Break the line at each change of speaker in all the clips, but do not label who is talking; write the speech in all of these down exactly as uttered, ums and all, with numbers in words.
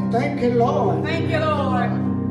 Thank you, Lord.
Thank you, Lord.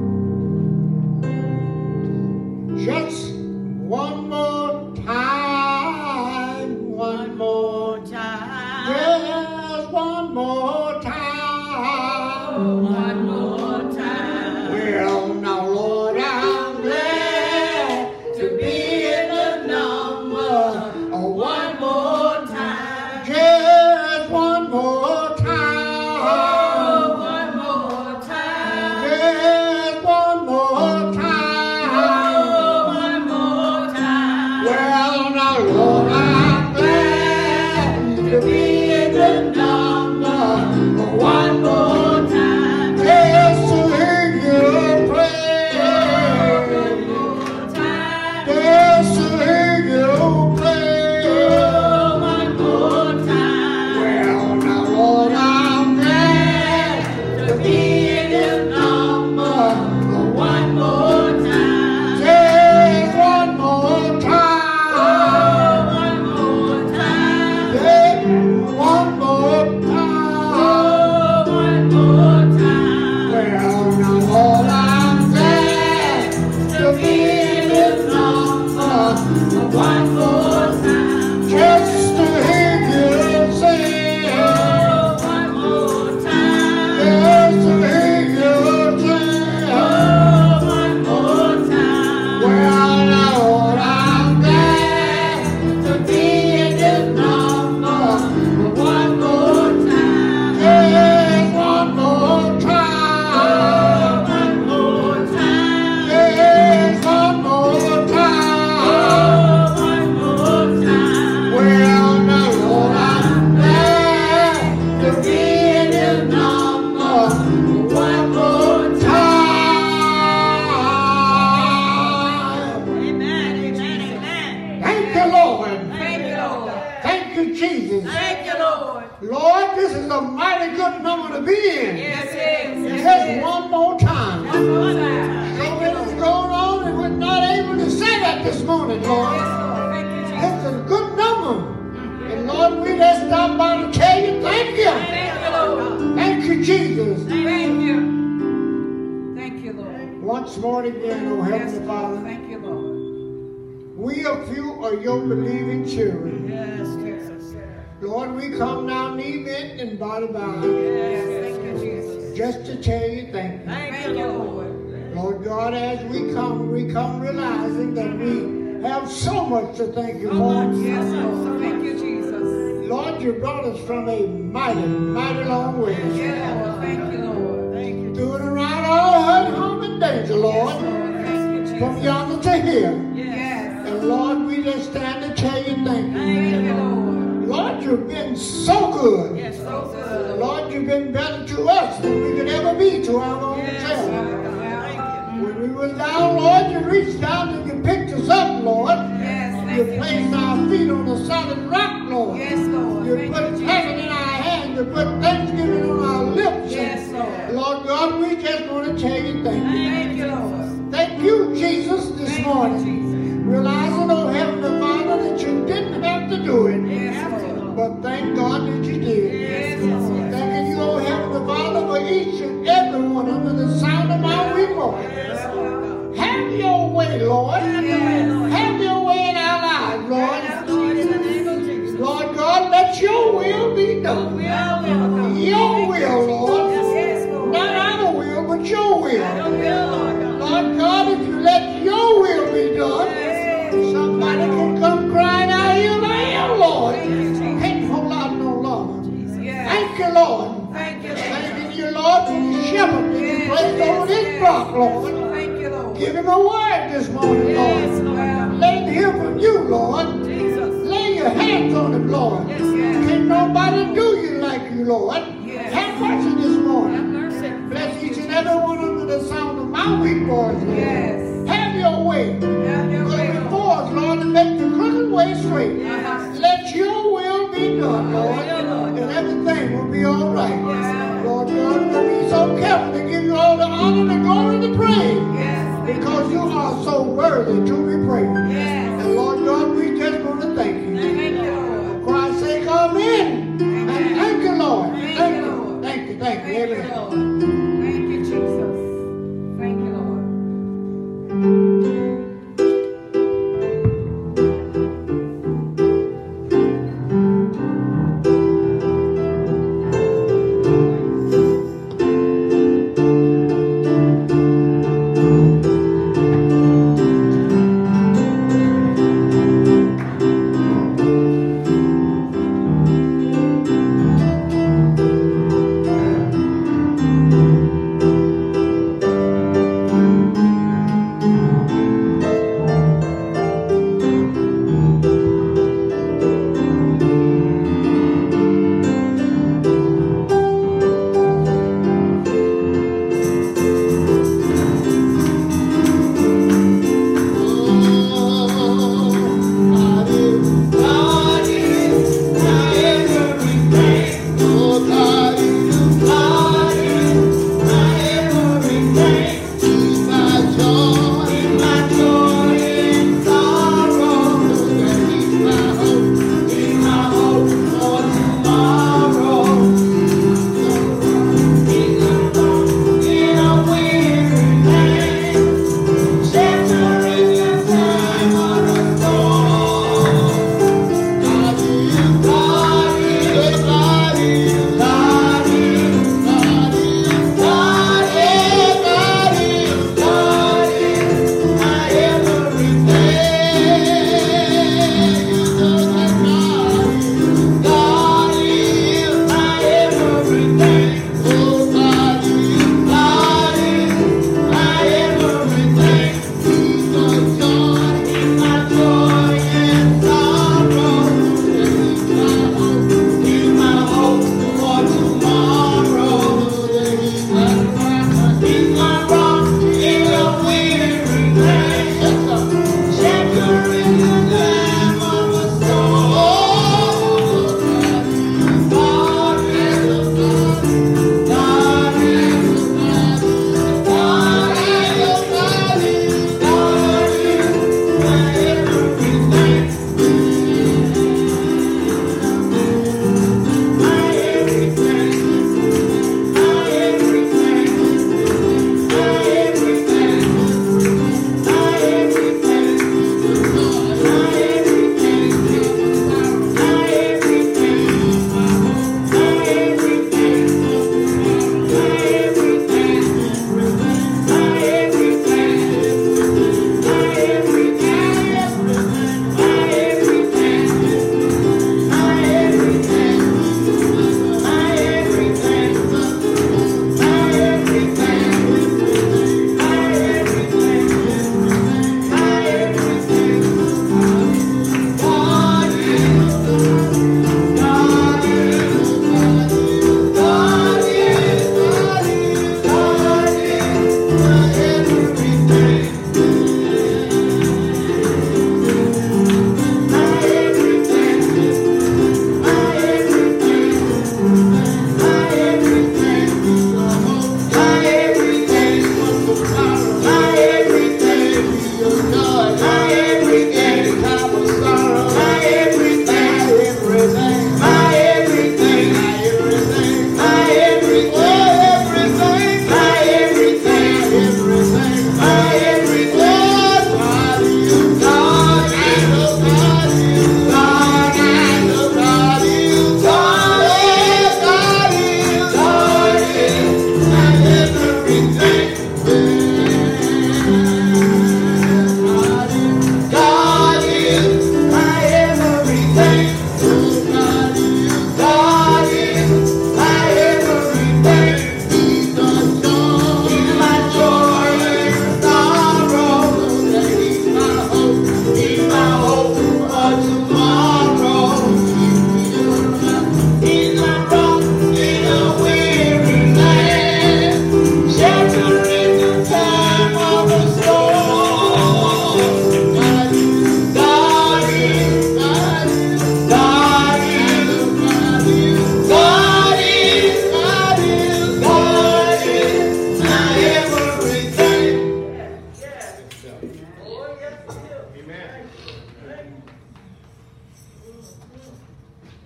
Just one more time. One more
time.
Just one more time.
One more time.
Well, now, Lord, I'm glad to be in the number. Oh, one more time. Just one more time.
Oh, one more time.
Just one more time.
Oh, one more time.
Well, now, Lord, I'm glad to be in the number. Oh, one more time. Just to hear you pray.
One more time.
Just to hear you pray.
Oh, one more time.
Well, now, Lord, I'm glad to be in the number. Oh, one more time. Just one more time.
Oh, one more time.
Just one more time.
Oh, one more time.
Well, now, Lord, I'm glad to be in the number.
One more time.
Just to hear you say.
Oh, one more time.
Just to hear you say.
Oh, one more time.
Well, now, Lord, I'm glad to be in the number.
One more time.
Just one more
Oh,
time.
one more time.
Just one more time.
Oh, one more time.
Well, now, Lord, I'm glad to be in the number.
One more
time.
Amen, amen, amen.
Thank you, Lord.
Thank you, Lord.
Thank you, Jesus.
Thank you, Lord.
Lord, this is a mighty good number to be in.
Yes, it is.
Just
Yes, it is.
one more time.
One more time.
So
Thank you,
many
Lord.
is going on and we're not able to say that this morning, Lord.
Yes, Lord. Thank you, Jesus.
It's a good number. And Lord, we just stop by to tell you thank you.
Thank you, Lord.
Thank you, Jesus.
Thank you. Thank you, Lord.
Once more again, oh
Yes,
Heavenly
Lord.
Father,
Thank you, Lord.
we a few are your believing children.
Yes, Jesus.
Lord, we come now knee bent and body bound
Yes, thank you, Jesus.
just to tell you thank you.
Thank you, Lord.
Lord God, as we come, we come realizing that we have so much to thank you for.
Yes, Lord. Thank you, Jesus.
Lord, you brought us from a mighty, mighty long way.
Yes, Lord. Thank you, Lord. Thank you,
Through and around all hurt, harm, and danger, Lord.
Yes, Lord. Thank you,
From
Jesus.
yonder to here.
Yes.
And Lord, we just stand to tell you thank you.
Thank you, Lord.
Lord, you've been so good.
Yes, so good.
Lord, you've been better to us than we could ever be to our own
Yes,
self.
Lord. Thank
When we was down, Lord, you reached down and you picked us up, Lord.
you. Yes,
You
thank you.
placed our feet on the solid rock, Lord.
Yes, Lord.
You
Thank
put
you, Jesus.
heaven in our hands. You put thanksgiving on our lips.
Yes, Lord.
Lord God, we just want to tell you thank you.
Thank you, Lord.
Thank you, Jesus, this
Thank
morning.
you, Jesus.
Realizing, oh Heavenly Father, that you didn't have to do it.
Yes, Lord.
But thank God that you did.
Yes, Lord.
Thanking you, oh Heavenly Father, for each and every one under the sound of my wee voice.
Yes, Lord.
Have your way, Lord.
Yes.
Have your way in our lives, Lord.
Yes, Lord, in the name of Jesus.
Lord God, let your will be done.
Will, will.
Your will, Lord.
Yes, Lord.
Not our will, but your will.
Your will, Lord.
Lord God, if you let your will be done,
Yes.
somebody can come crying out, here I am, Lord.
Thank you, Jesus.
Can't hold out no longer.
Yes.
Thank you, Lord.
Thank you, Lord.
Thanking you, Lord, for the shepherd that you placed over this rock, Lord.
Thank you, Lord.
Give him a word this morning,
Yes,
Lord.
Lord.
Let him hear from you, Lord.
Jesus.
Lay your hands on him, Lord.
Yes, yes.
Can't nobody do you like you, Lord.
Yes.
Have mercy this
Have
morning.
mercy.
Bless each and every one under the sound of my weak voice, Lord.
Yes.
Have your way.
Have your
Go
way, Lord.
before us, Lord, and make the crooked way straight.
Yes.
Let your will be done, Lord,
Your will, Lord.
and everything will be all right.
Yes.
Lord God, we'll be so careful to give you all the honor, the glory, and the praise,
Yes.
because you are so worthy to be praised.
Yes.
And Lord God, we just want to thank you.
Thank you, Lord.
For Christ's sake, amen. And thank you, Lord.
Thank
Thank
you,
you.
Lord.
Thank you. Thank you.
Thank you,
Amen.
Lord. Thank you, Jesus. Thank you, Lord.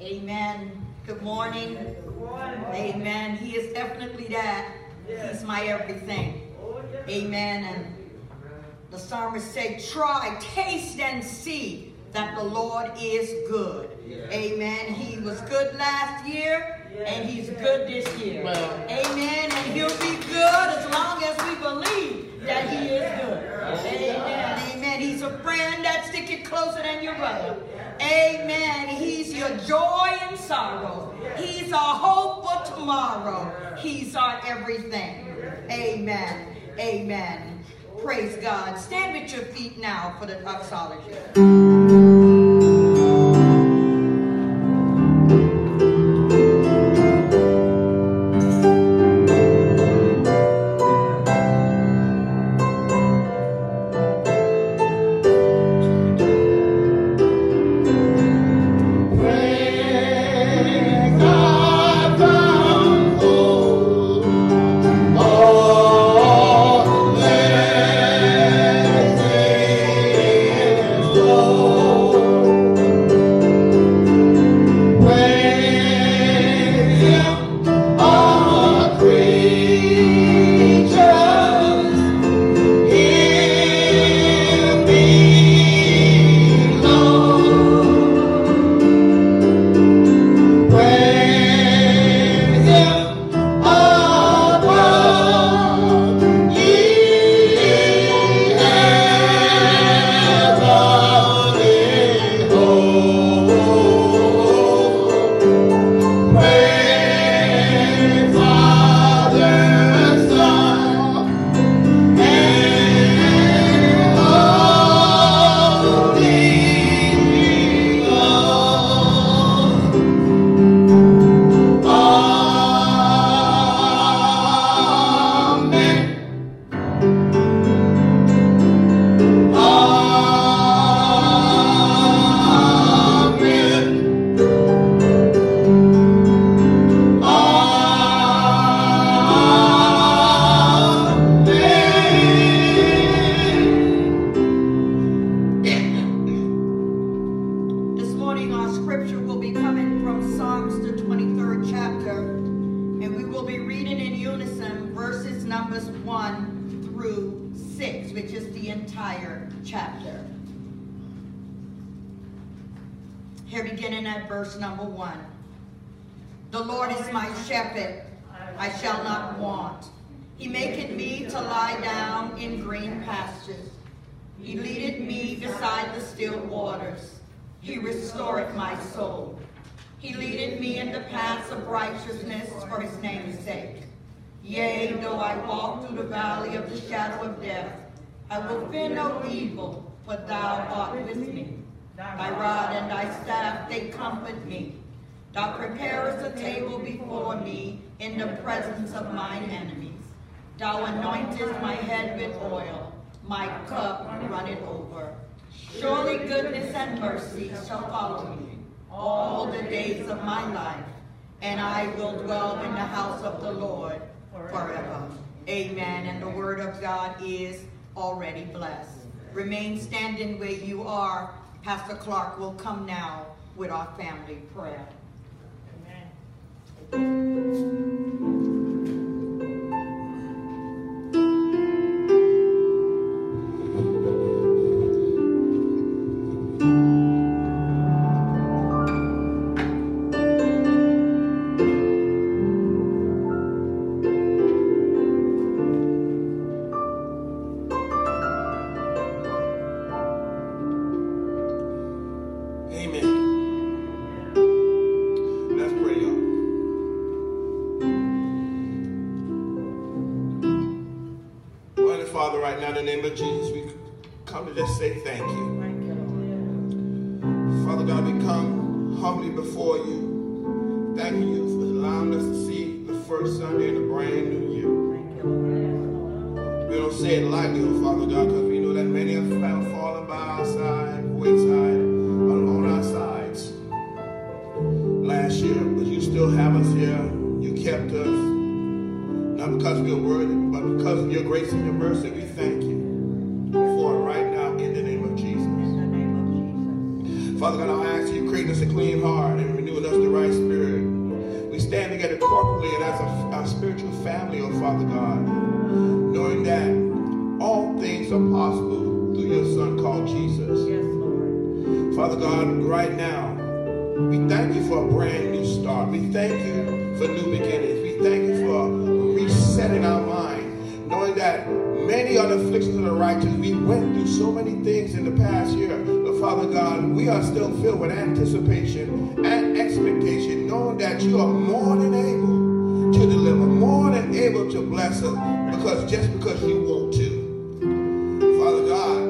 Amen. Good morning. Amen. He is definitely that. He's my everything. Amen. And the psalmist said, try, taste, and see that the Lord is good. Amen. He was good last year, and he's good this year. Amen. And he'll be good as long as we believe that he is good. Amen. Amen. He's a friend that sticks it closer than your brother. Amen. He's your joy and sorrow. He's our hope for tomorrow. He's our everything. Amen. Amen. Praise God. Stand with your feet now for the doxology. Here beginning at verse number one. The Lord is my shepherd, I shall not want. He maketh me to lie down in green pastures. He leadeth me beside the still waters. He restoreth my soul. He leadeth me in the paths of righteousness for his name's sake. Yea, though I walk through the valley of the shadow of death, I will fear no evil, for thou art with me. Thy rod and thy staff, they comfort me. Thou preparest a table before me in the presence of mine enemies. Thou anointest my head with oil. My cup runneth over. Surely goodness and mercy shall follow me all the days of my life, and I will dwell in the house of the Lord forever. Amen. And the word of God is already blessed. Remain standing where you are. Pastor Clark will come now with our family prayer.
In the name of Jesus, we come to just say thank you. Thank you, Father God, we come humbly before you, thanking you for allowing us to see the first Sunday in a brand new year. Thank you, we don't say it lightly, oh Father God, because we know that many have fallen by our side, wayside, on our sides last year, but you still have us here. You kept us, not because we are worthy, but because of your grace and your mercy. We thank you for it right now in the name of Jesus. In the name of Jesus. Father God, I ask you, create us a clean heart and renew us the individually and as a, a spiritual family, oh Father God, knowing that all things are possible through your Son called Jesus.
Yes, Lord.
Father God, right now, we thank you for a brand new start. We thank you for new beginnings. We thank you for resetting our mind, knowing that many are the afflictions of the righteous. We went through so many things in the past year. But Father God, we are still filled with anticipation and expectation, knowing that you are more than able to deliver, more than able to bless us, because just because you want to. Father God,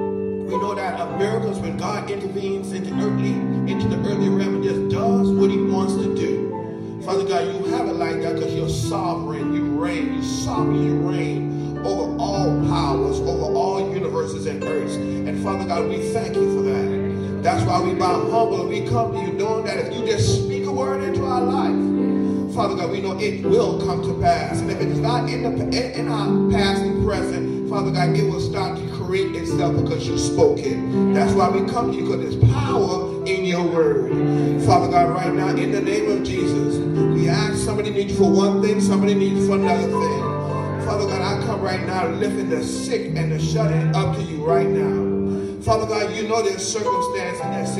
we know that a miracle is when God intervenes into earthly, into the earthly realm and just does what he wants to do. Father God, you have it like that because you're sovereign, you reign, you sovereign, you reign over all powers, over all universes and earths. And Father God, we thank you for that. That's why we bow humble and we come to you knowing that if you just speak a word into our life, Father God, we know it will come to pass. And if it is not in, the, in our past and present, Father God, it will start to create itself because you spoke it. That's why we come to you, because there's power in your word. Father God, right now, in the name of Jesus, we ask somebody needs you for one thing, somebody needs you for another thing. Father God, I come right now lifting the sick and the shut-in up to you right now. Father God, you know their circumstance and their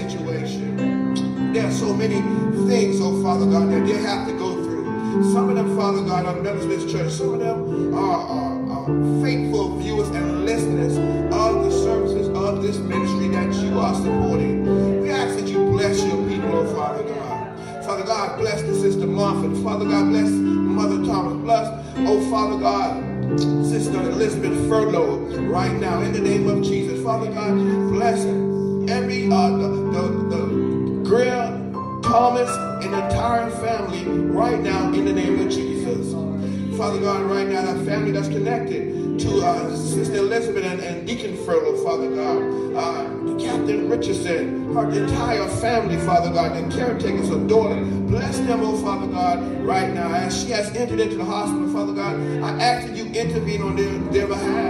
situation. There are so many things, oh Father God, that they have to go through. Some of them, Father God, are members of this church. Some of them are, are, are faithful viewers and listeners of the services of this ministry that you are supporting. We ask that you bless your people, oh Father God. Father God, bless the Sister Mumford. Father God, bless Mother Thomas. Bless, oh Father God, Sister Elizabeth Furlow right now in the name of Jesus. Father God, bless every, uh, the, the, the Greer, Thomas, and the entire family right now in the name of Jesus. Father God, right now, that family that's connected to uh, Sister Elizabeth and, and Deacon Furlow, Father God, uh, Captain Richardson, her entire family, Father God, the caretakers, her daughter, bless them, oh Father God, right now. As she has entered into the hospital, Father God, I ask that you intervene on their, their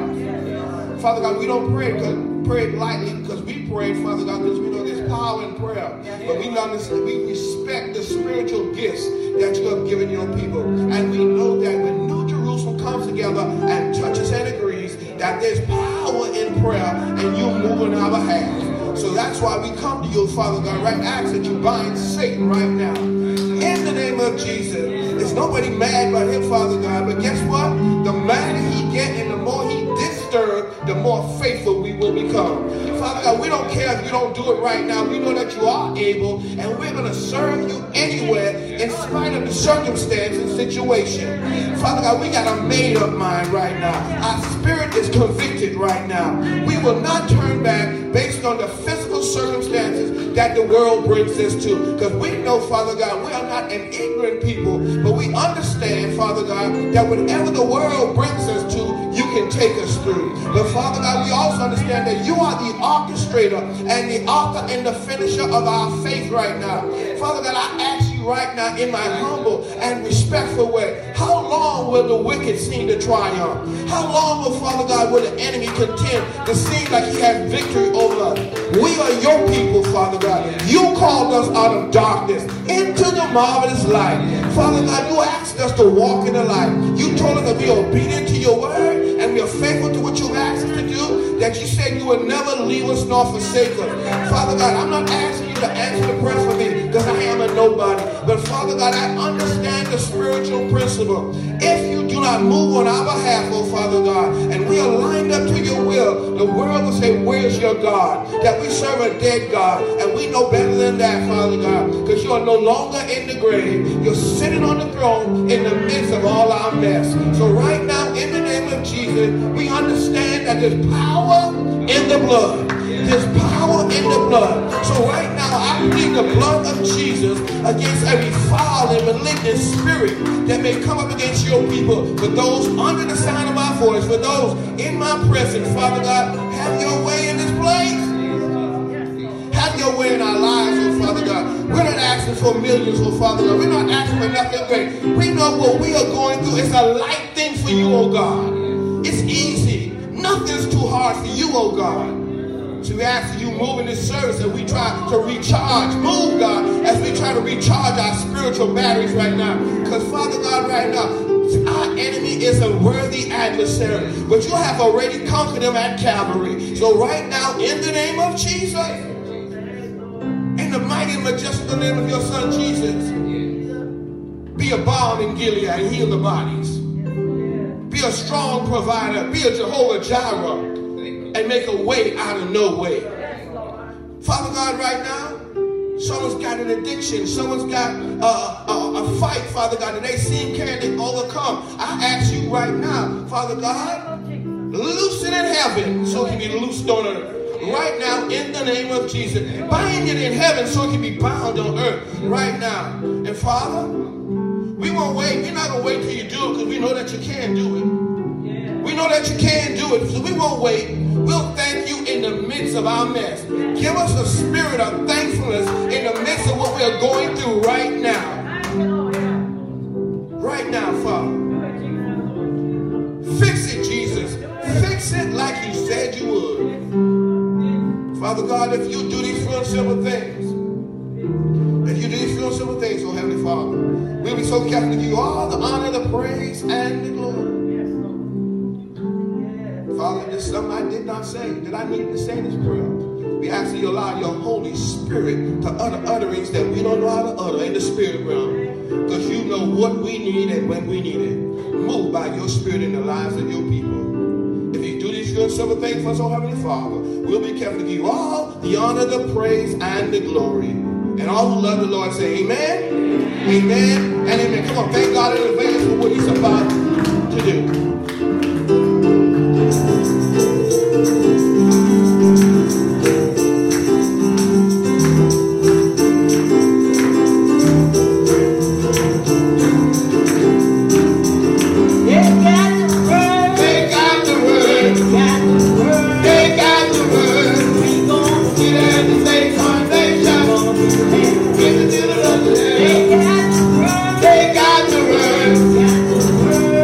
behalf. Father God, we don't pray because pray lightly because we pray, Father God, because we know there's power in prayer. But we understand, we respect the spiritual gifts that you have given your people. And we know that when New Jerusalem comes together and touches and agrees that there's power in prayer and you move on our behalf. So that's why we come to you, Father God, right? Ask that you bind Satan right now. In the name of Jesus. There's nobody mad by him, Father God. But guess what? The madder he get and the more he disturbed, the more faithful we will become. Father God, we don't care if you don't do it right now. We know that you are able, and we're going to serve you anywhere in spite of the circumstance and situation. Father God, we got a made-up mind right now. Our spirit is convicted right now. We will not turn back based on the physical circumstances that the world brings us to. Because we know, Father God, we are not an ignorant people, but we understand, Father God, that whatever the world brings us to, you can take us through. But Father God, we also understand that you are the orchestrator and the author and the finisher of our faith right now. Father God, I ask you right now in my humble and respectful way, how long will the wicked seem to triumph? How long will, Father God, will the enemy contend to seem like he has victory over us? We are your people, Father God. You called us out of darkness into the marvelous light. Father God, you asked us to walk in the light. You told us to be obedient to your word and we are faithful to what you asked us to do, that you said you would never leave us nor forsake us. Father God, I'm not asking you to answer the prayer for me because I am a nobody. But Father God, I understand the spiritual principle. If you do not move on our behalf, oh Father God, and we are lined up to your will, the world will say, where's your God? That we serve a dead God, and we know better than that, Father God, because you are no longer in the grave. You're sitting on the throne in the midst of all our mess. So right now, in the name of Jesus, we understand that there's power in the blood. There's power in the blood. So right now, I plead the blood of Jesus against every foul and malignant spirit that may come up against your people. For those under the sound of my voice, for those in my presence, Father God, have your way in this place. Have your way in our lives, oh Father God. We're not asking for millions, oh Father God. We're not asking for nothing great. We know what we are going through is a light thing for you, oh God. It's easy. Nothing's too hard for you, oh God. So we ask that you move in this service and we try to recharge. Move, God, as we try to recharge our spiritual batteries right now. Because, Father God, right now, our enemy is a worthy adversary. But you have already conquered him at Calvary. So right now, in the name of Jesus, in the mighty and majestic name of your Son, Jesus, be a balm in Gilead and heal the bodies. Be a strong provider. Be a Jehovah Jireh and make a way out of no way. Father God, right now, someone's got an addiction. Someone's got uh, a, a fight, Father God, and they seem can't overcome. I ask you right now, Father God, loose it in heaven so it can be loosed on earth. Right now, in the name of Jesus. Bind it in heaven so it can be bound on earth right now. And Father, we won't wait. We're not going to wait till you do it because we know that you can do it. We know that you can do it, so we won't wait. We'll thank you in the midst of our mess. Give us a spirit of thankfulness in the midst of what we are going through right now. Right now, Father. Fix it, Jesus. Fix it like you said you would. Father God, if you do these real simple things, if you do these real simple things, oh Heavenly Father, we'll be so careful to give you all the honor, the praise, and the glory. Father, there's something I did not say that I needed to say in this prayer. We ask that you allow your Holy Spirit to utter utterings that we don't know how to utter in the spirit realm. Because you know what we need and when we need it. Move by your spirit in the lives of your people. If you do these good simple things for us, oh Heavenly Father, we'll be careful to give you all the honor, the praise, and the glory. And all who love the Lord say amen, amen, and amen. Come on, thank God in advance for what he's about to do.
They got the word.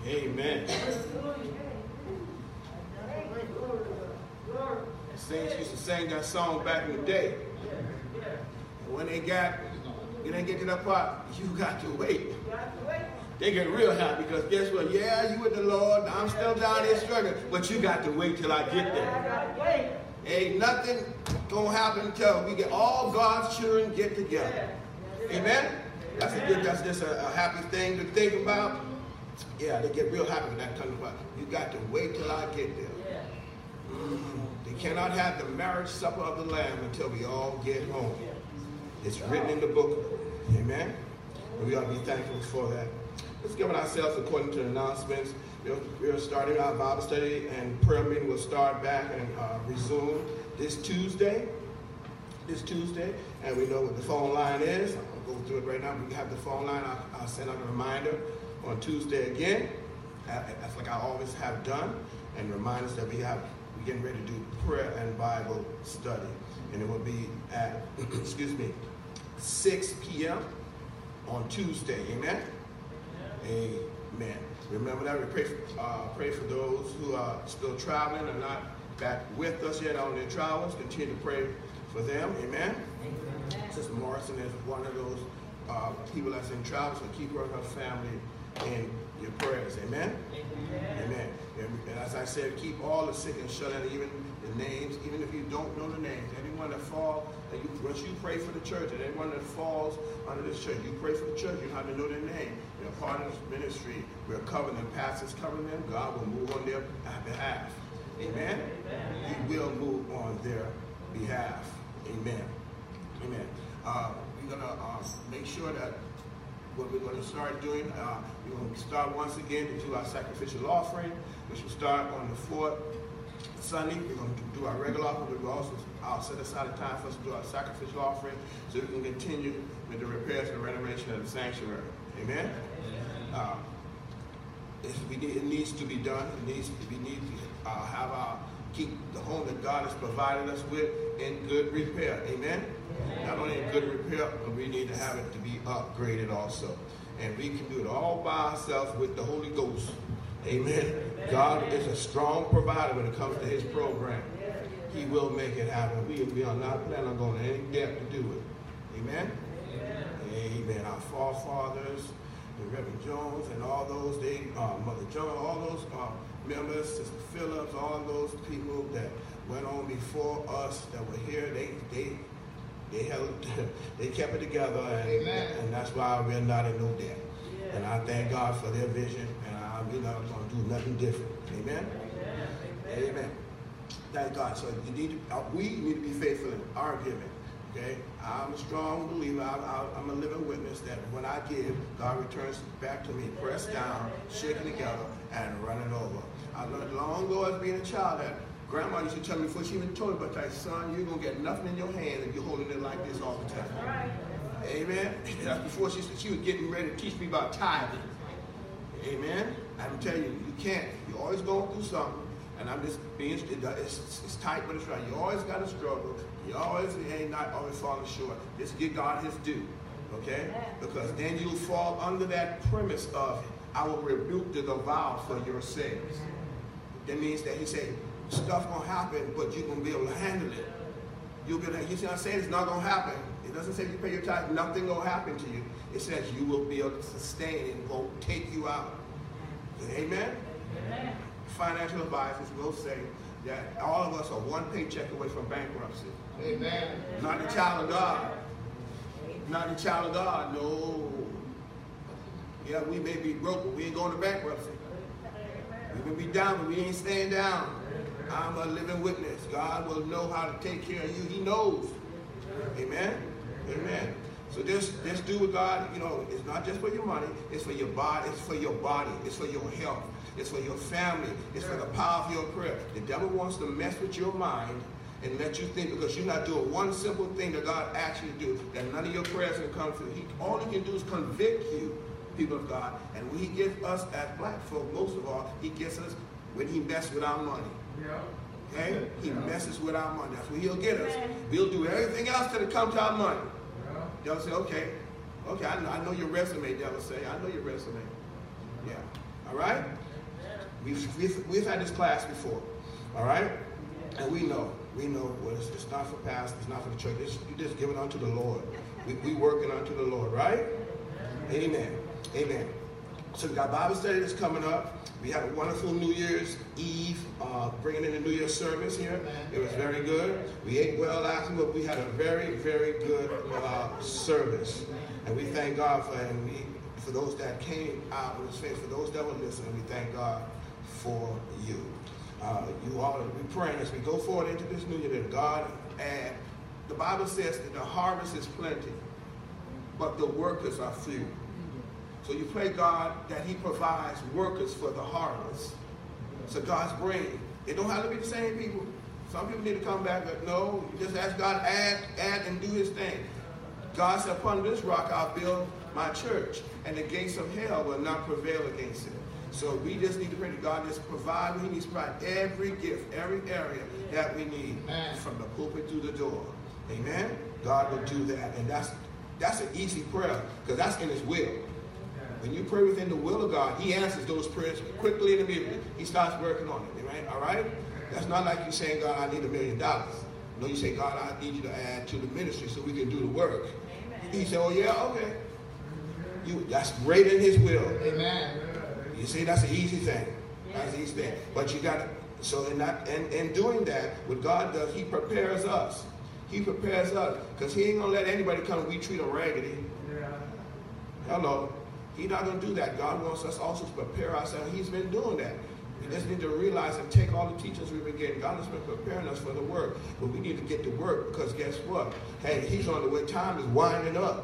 Amen. The saints used to sing that song back in the day. And when they got, when they get to that part, you got to wait. They get real happy because guess what? Yeah, you with the Lord. I'm still down here struggling, but you got to wait till I get there. Ain't nothing gonna happen until we get all God's children get together. Amen. That's a good. That's just a, a happy thing to think about. Yeah, they get real happy when that comes about. You got to wait till I get there. Mm-hmm. They cannot have the marriage supper of the Lamb until we all get home. It's written in the book. Amen. And we ought to be thankful for that. Let's give ourselves according to the announcements. We're starting our Bible study, and prayer meeting will start back and uh, resume this Tuesday. This Tuesday, and we know what the phone line is. I'm going to go through it right now. We have the phone line. I'll, I'll send out a reminder on Tuesday again. That's like I always have done, and remind us that we have we're getting ready to do prayer and Bible study, and it will be at excuse me six p m on Tuesday. Amen. Amen. Remember that we pray for, uh, pray for those who are still traveling and not back with us yet on their travels. Continue to pray for them. Amen. Amen. Sister Morrison is one of those uh, people that's in travel, so keep her and her family in your prayers. Amen. Amen. Amen. And, and as I said, keep all the sick and shut in, even the names, even if you don't know the names. Anyone that falls, that you, once you pray for the church, and anyone that falls under this church, you pray for the church, you have to know their name. They're part of this ministry. We're covering them. Pastors covering them. God will move on their behalf. Amen. Amen. He will move on their behalf. Amen. Amen. Uh, we're going to uh, make sure that what we're going to start doing, uh, we're going to start once again to do our sacrificial offering, which will start on the fourth Sunday. We're going to do our regular offering, but we'll also I'll set aside a time for us to do our sacrificial offering so we can continue with the repairs and renovation of the sanctuary. Amen? Uh, it, we need, it needs to be done. It needs we need to uh, have our keep the home that God has provided us with in good repair. Amen? Amen? Not only in good repair, but we need to have it to be upgraded also. And we can do it all by ourselves with the Holy Ghost. Amen? Amen. God is a strong provider when it comes to his program. He will make it happen. We, we are not planning on going to any depth to do it. Amen? Amen. Amen. Our forefathers, the Reverend Jones, and all those, they, uh, Mother Jones, all those uh, members, Sister Phillips, all those people that went on before us that were here, they they they held, they kept it together, and, and that's why we're not in no debt. Yeah. And I thank God for their vision, and I, we're not going to do nothing different. Amen? Amen. Amen. Thank God. So you need to, uh, we need to be faithful in our giving. Okay, I'm a strong believer. I, I, I'm a living witness that when I give, God returns back to me, pressed down, shaken together, and running over. I learned long ago as being a child that Grandma used to tell me before she even told me about that, son, you're gonna get nothing in your hand if you're holding it like this all the time. Right. Amen. That's before she she was getting ready to teach me about tithing. Amen. I'm telling you, you can't. You're always going through something. And I'm just being, it's, it's tight, but it's right. You always got to struggle. You always ain't not always falling short. Just give God his due, okay? Because then you'll fall under that premise of, I will rebuke the devourer for your sins. That means that he said, stuff gonna happen, but you're gonna be able to handle it. You'll be able to, you see what I'm saying? It's not gonna happen. It doesn't say you pay your tithe, nothing gonna happen to you. It says you will be able to sustain and go take you out. Amen? Amen. Financial advisors will say that all of us are one paycheck away from bankruptcy. Amen. Not the child of God. Not the child of God. No. Yeah, we may be broke, but we ain't going to bankruptcy. We may be down, but we ain't staying down. I'm a living witness. God will know how to take care of you. He knows. Amen. Amen. So this, this do with God, you know, it's not just for your money. It's for your body. It's for your body. It's for your health. It's for your family. It's for the power of your prayer. The devil wants to mess with your mind and let you think, because you're not doing one simple thing that God asked you to do, that none of your prayers can come through. He, all he can do is convict you, people of God. And when he gets us as black folk, most of all, he gets us when he messes with our money. Yeah. Okay? He messes with our money. That's where he'll get us. We'll do everything else till it comes to our money. They'll say, okay, okay, I know, I know your resume, devil say. I know your resume. Yeah. All right? We've, we've, we've had this class before. All right? And we know. We know what it's, it's not for pastors, it's not for the church. It's, you just give it unto the Lord. We, we working unto the Lord, right? Amen. Amen. So we got Bible study that's coming up. We had a wonderful New Year's Eve, uh, bringing in the New Year's service here. It was very good. We ate well after, but we had a very, very good uh, service. And we thank God for and we, for those that came out in His face, for those that were listening. We thank God for you. Uh, you all, we praying as we go forward into this new year that God add. The Bible says that the harvest is plenty, but the workers are few. So you pray God that He provides workers for the harvest. So God's bringing. It don't have to be the same people. Some people need to come back, but no, you just ask God, add, add, and do His thing. God said, upon this rock I'll build my church, and the gates of hell will not prevail against it. So we just need to pray that God just provide what He needs to provide, every gift, every area that we need, Amen. From the pulpit to the door. Amen? God will do that. And that's that's an easy prayer, because that's in His will. When you pray within the will of God, He answers those prayers quickly and immediately. He starts working on it. Amen? All right? That's not like you saying, God, I need a million dollars. No, you say, God, I need you to add to the ministry so we can do the work. Amen. He said, oh, yeah, okay. You, that's great in His will. Amen. You see, that's an easy thing. That's an easy thing. But you got to, so in that, and, and doing that, what God does, He prepares us. He prepares us. Because He ain't going to let anybody come and we treat them raggedy. Yeah. Hello. He's not going to do that. God wants us also to prepare ourselves. He's been doing that. We just need to realize and take all the teachings we've been getting. God has been preparing us for the work. But we need to get to work, because guess what? Hey, He's on the way. Time is winding up.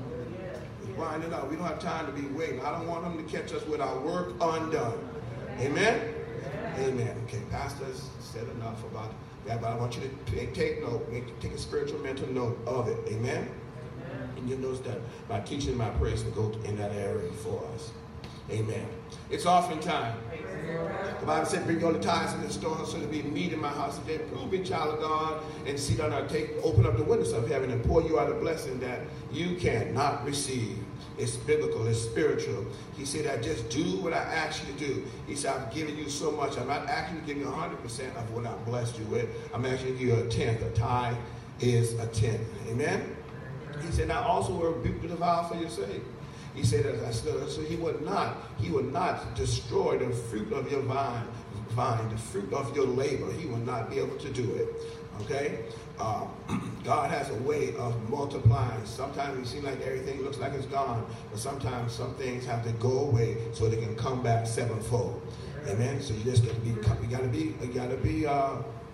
It's winding up. We don't have time to be waiting. I don't want Him to catch us with our work undone. Amen? Amen. Okay, pastors said enough about that, but I want you to take, take note, make, take a spiritual mental note of it. Amen? And you notice that by teaching my prayers to go in that area for us. Amen. It's offering time. The Bible said, bring all the tithes in the store so there be meat in my house today. Prove me, child of God, and see that I take, open up the windows of heaven and pour you out a blessing that you cannot receive. It's biblical, it's spiritual. He said, I just do what I asked you to do. He said, I've given you so much. I'm not asking you to give you one hundred percent of what I've blessed you with. I'm asking you a tenth. A tithe is a tenth. Amen? He said, now also rebuke the devourer for your sake. He said, so he would not, he would not destroy the fruit of your vine, vine, the fruit of your labor. He will not be able to do it. Okay? Uh, God has a way of multiplying. Sometimes it seems like everything looks like it's gone, but sometimes some things have to go away so they can come back sevenfold. Amen. So you just got to be, you got to be, you got to be, uh,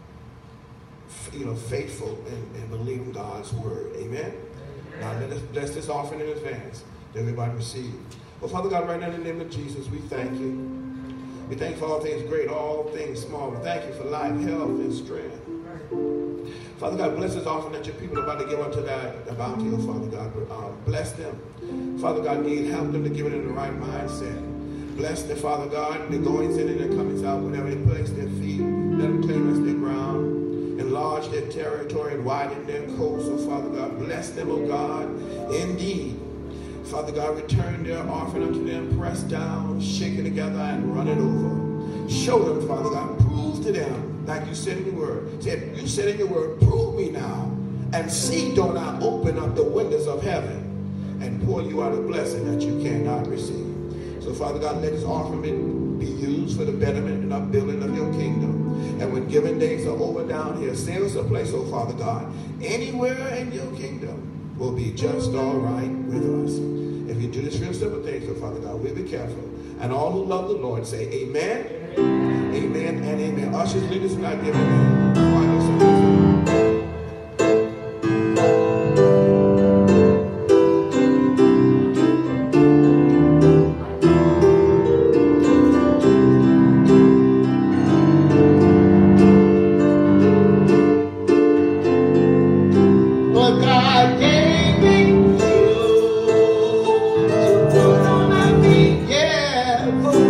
you know, faithful and, and believe in God's word. Amen. Now let us bless this offering in advance. Everybody receive. Well, Father God, right now in the name of Jesus, we thank you. We thank you for all things great, all things small. We thank you for life, health, and strength. Father God, bless this offering that your people are about to give unto that bounty, oh Father God. Um, bless them. Father God, need help them to give it in the right mindset. Bless them, Father God, the goings in and the comings out, whenever they place their feet. Let them clear us their ground. Enlarge their territory and widen their coast, oh Father God. Bless them, oh God, indeed. Father God, return their offering unto them, pressed down, shaken together, and run it over. Show them, Father God, prove to them, like you said in your word. Said, you said in your word, prove me now, and see, don't I open up the windows of heaven and pour you out a blessing that you cannot receive. So, Father God, let this offering be used for the betterment and upbuilding of your kingdom. And when giving days are over down here, send us a place, oh Father God, anywhere in your kingdom will be just all right with us. If you do this real simple thing, so Father God, we'll be careful. And all who love the Lord say amen, amen, amen and amen. Ushers, lead us in our giving.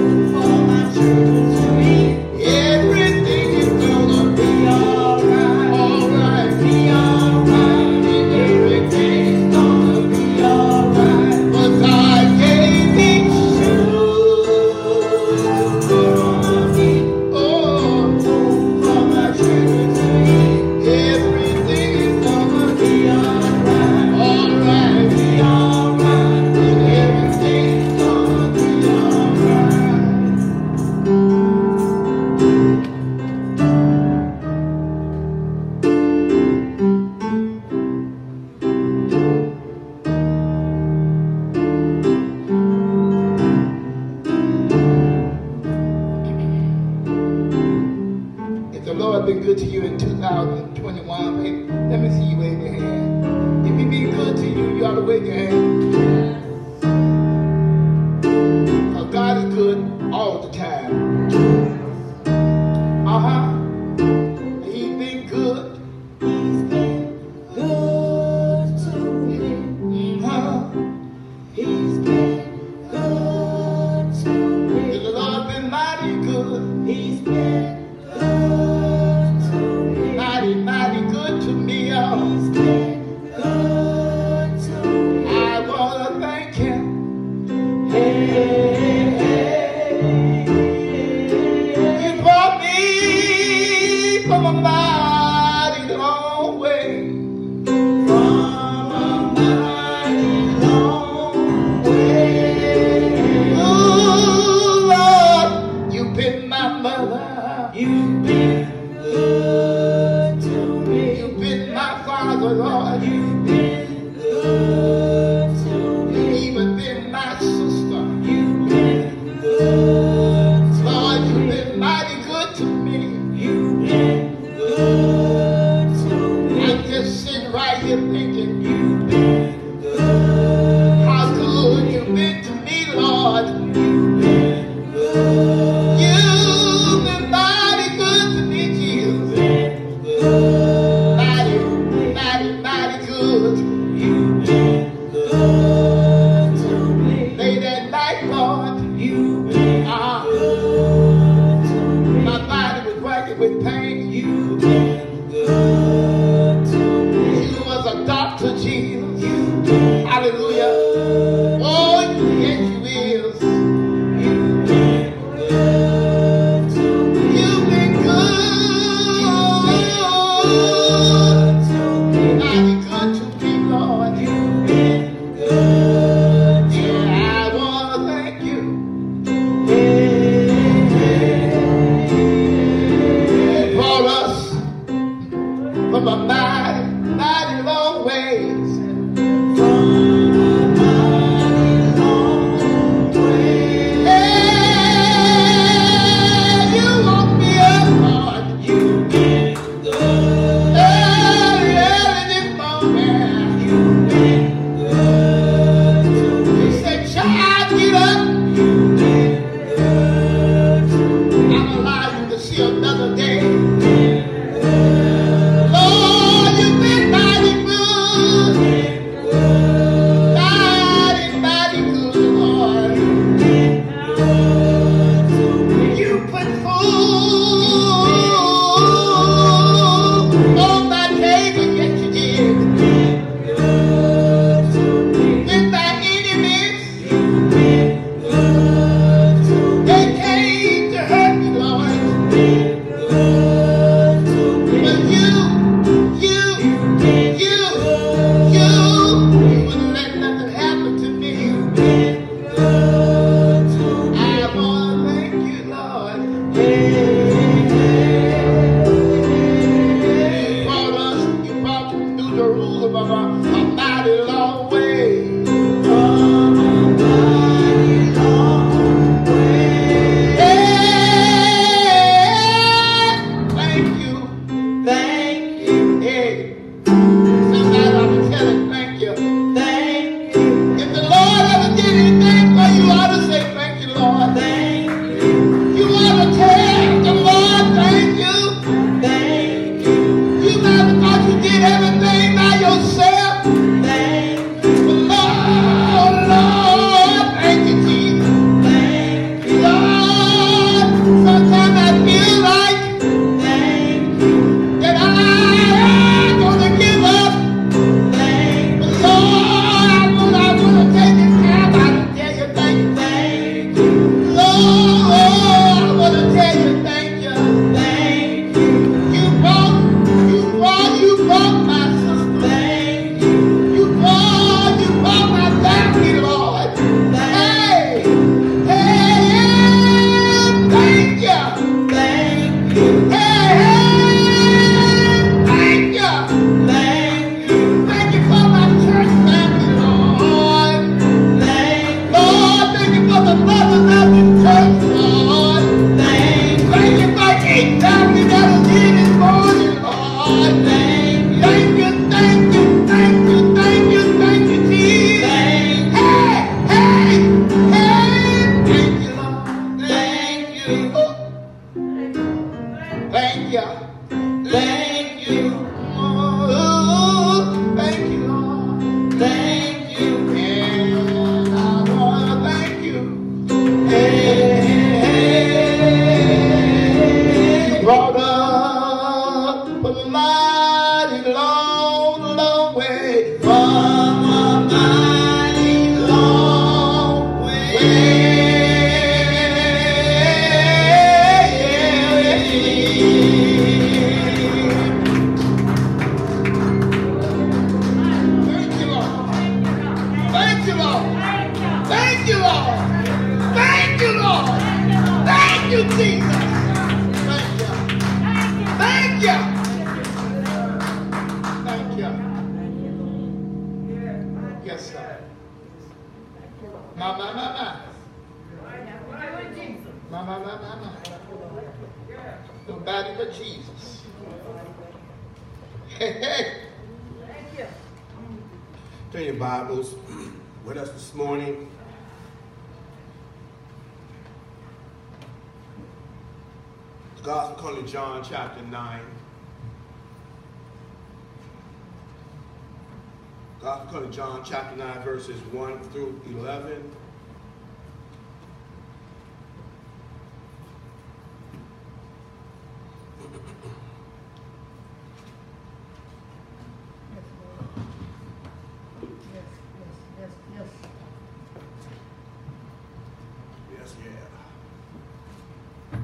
Everything is gonna be alright. Lord been good to you in two thousand twenty-one? Baby? Let me see you wave your hand. If he been good to you, you ought to wave your hand. Because God is good all the time. Uh-huh. He's been good. He's been good to me. Uh-huh. He's been good to me. The Lord been mighty good. He's been good to me. Mighty, mighty good to me, y'all. He's been good to me. I want Jesus. Thank you. Thank you. Thank you. Yes, sir. My, my, my, my. My, my, my, my, my. Nobody but Jesus. Hey, hey.
Thank you.
Turn your Bibles with us this morning. The Gospel according to John chapter nine. Gospel according to John chapter nine, verses one through eleven. Yes, yeah.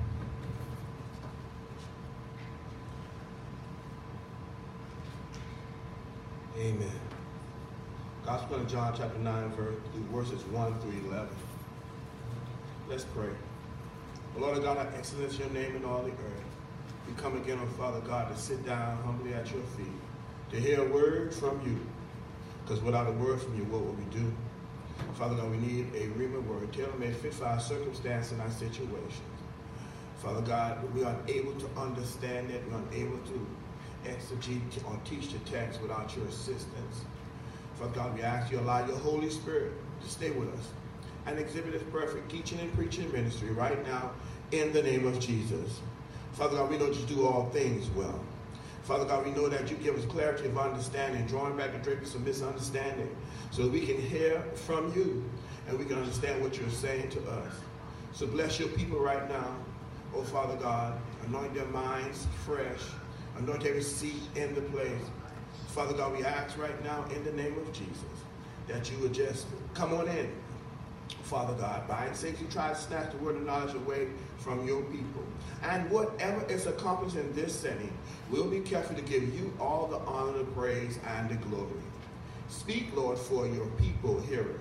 Amen. Gospel of John chapter nine, verses one through eleven. Let's pray. Lord God, how excellent is your name in all the earth. We come again, oh Father God, to sit down humbly at your feet, to hear a word from you. Because without a word from you, what will we do? Father God, we need a rhema word, tailor-made fit for our circumstance and our situation. Father God, we are unable to understand it. We are unable to exegete or teach the text without your assistance. Father God, we ask you to allow your Holy Spirit to stay with us and exhibit his perfect teaching and preaching ministry right now in the name of Jesus. Father God, we know that you do all things well. Father God, we know that you give us clarity of understanding, drawing back the draperies of misunderstanding, so that we can hear from you and we can understand what you're saying to us. So bless your people right now, oh Father God. Anoint their minds fresh. Anoint every seat in the place. Father God, we ask right now in the name of Jesus that you would just come on in, Father God. By and since you try to snatch the word of knowledge away from your people. And whatever is accomplished in this setting, we'll be careful to give you all the honor, the praise, and the glory. Speak, Lord, for your people heareth.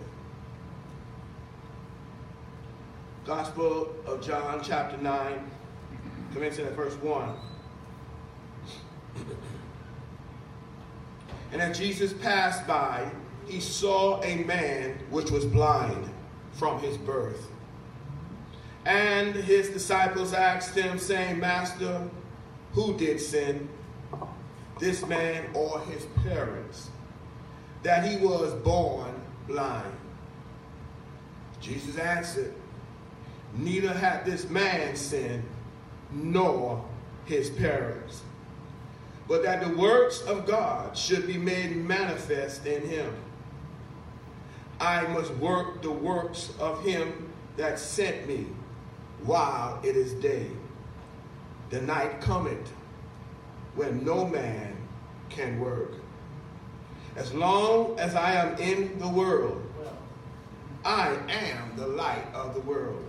Gospel of John, chapter nine, commencing at verse one. And as Jesus passed by, he saw a man which was blind from his birth. And his disciples asked him, saying, Master, who did sin, this man or his parents, that he was born blind? Jesus answered, neither had this man sinned, nor his parents, but that the works of God should be made manifest in him. I must work the works of him that sent me while it is day. The night cometh when no man can work. As long as I am in the world, I am the light of the world.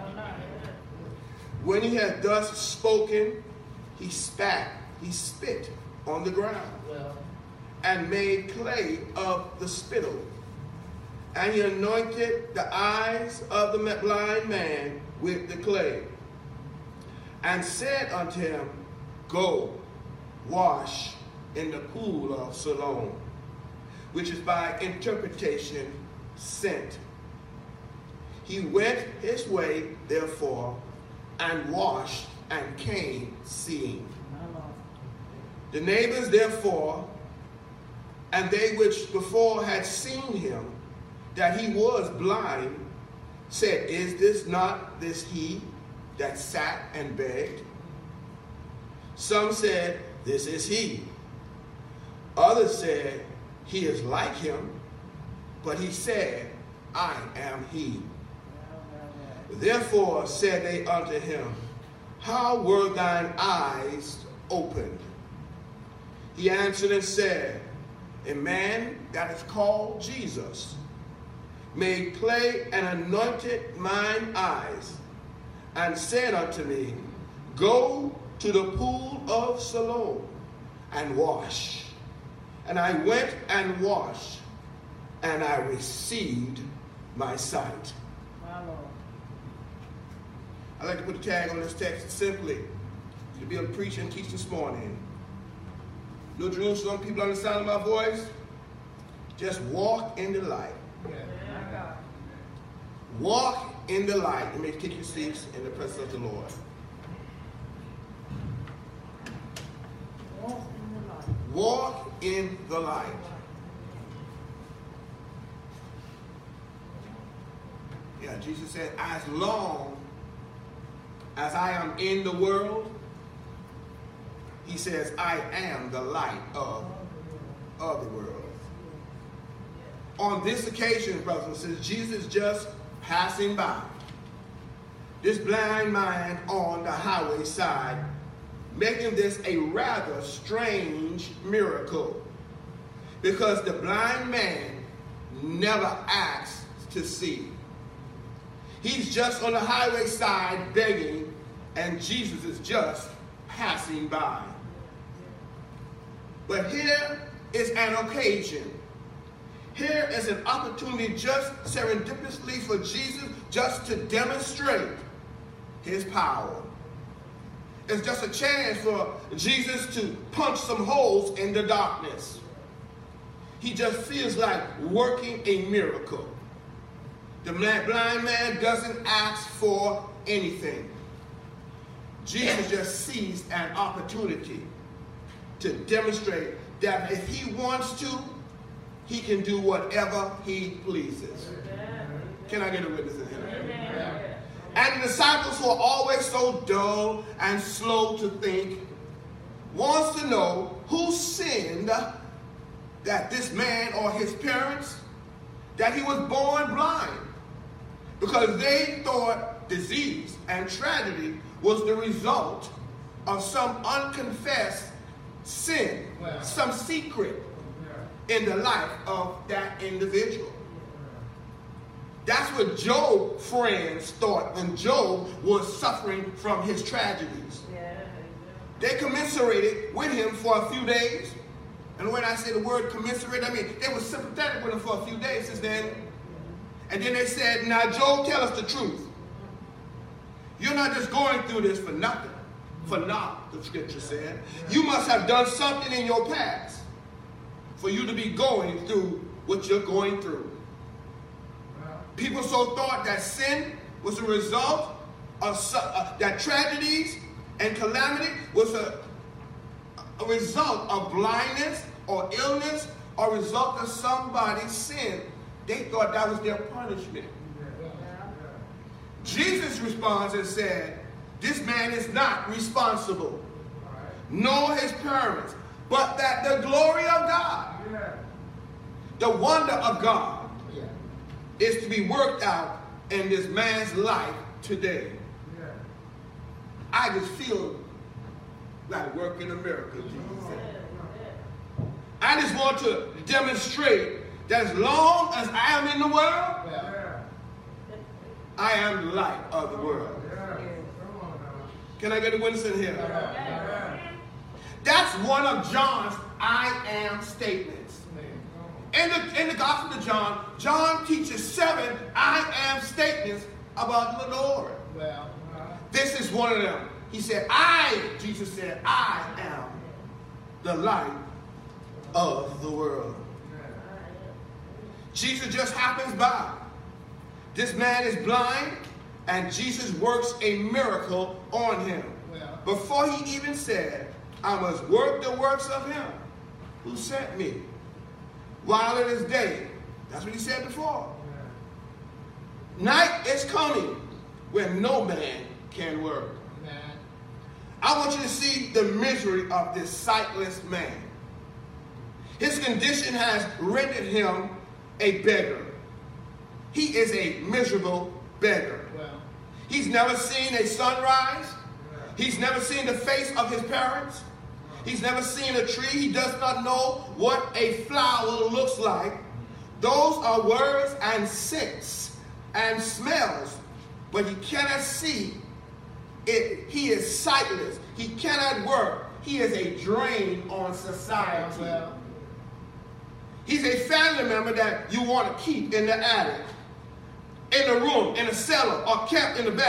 When he had thus spoken, he spat, he spit on the ground, and made clay of the spittle. And he anointed the eyes of the blind man with the clay, and said unto him, go, wash in the pool of Siloam, which is by interpretation sent. He went his way, therefore, and washed, and came seeing. The neighbors, therefore, and they which before had seen him, that he was blind, said, is this not this he that sat and begged? Some said, this is he. Others said, he is like him. But he said, I am he. Therefore said they unto him, how were thine eyes opened? He answered and said, a man that is called Jesus made clay and anointed mine eyes, and said unto me, go to the pool of Siloam and wash. And I went and washed, and I received my sight. I like to put a tag on this text simply to be able to preach and teach this morning. New Jerusalem, people on the sound of my voice, just walk in the light.
Yeah.
Walk in the light. You may take your seats in the presence of the Lord.
Walk in the light.
Walk in the light. Yeah, Jesus said, as long as I am in the world, he says, I am the light of, of the world. On this occasion, brothers and sisters, Jesus just passing by this blind man on the highway side, making this a rather strange miracle, because the blind man never asks to see. He's just on the highway side begging, and Jesus is just passing by. But here is an occasion. Here is an opportunity just serendipitously for Jesus just to demonstrate his power. It's just a chance for Jesus to punch some holes in the darkness. He just feels like working a miracle. The blind man doesn't ask for anything. Jesus just sees an opportunity to demonstrate that if he wants to, he can do whatever he pleases. Can I get a witness in here? And the disciples, who are always so dull and slow to think, wants to know who sinned that this man or his parents, that he was born blind. Because they thought disease and tragedy was the result of some unconfessed sin, wow. some secret in the life of that individual. That's what Job's friends thought when Job was suffering from his tragedies. They commiserated with him for a few days. And when I say the word commiserate, I mean they were sympathetic with him for a few days since then. And then they said, now Job, tell us the truth. You're not just going through this for nothing. For naught, the scripture said. You must have done something in your past for you to be going through what you're going through. People so thought that sin was a result of uh, that tragedies and calamity was a, a result of blindness or illness or result of somebody's sin. They thought that was their punishment. Jesus responds and said, this man is not responsible, nor his parents, but that the glory of God, the wonder of God, is to be worked out in this man's life today. I just feel like working a miracle, Jesus said. I just want to demonstrate that as long as I am in the world, I am the light of the world. Can I get a witness in here? That's one of John's I am statements. In the, in the Gospel of John, John teaches seven I am statements about the Lord. This is one of them. He said, I, Jesus said, I am the light of the world. Jesus just happens by. This man is blind, and Jesus works a miracle on him. Before he even said, I must work the works of him who sent me while it is day. That's what he said before. Night is coming when no man can work. I want you to see the misery of this sightless man. His condition has rendered him a beggar. He is a miserable beggar. He's never seen a sunrise. He's never seen the face of his parents. He's never seen a tree. He does not know what a flower looks like. Those are words and scents and smells, but he cannot see it. He is sightless. He cannot work. He is a drain on society. He's a family member that you want to keep in the attic, in the room, in the cellar, or kept in the back.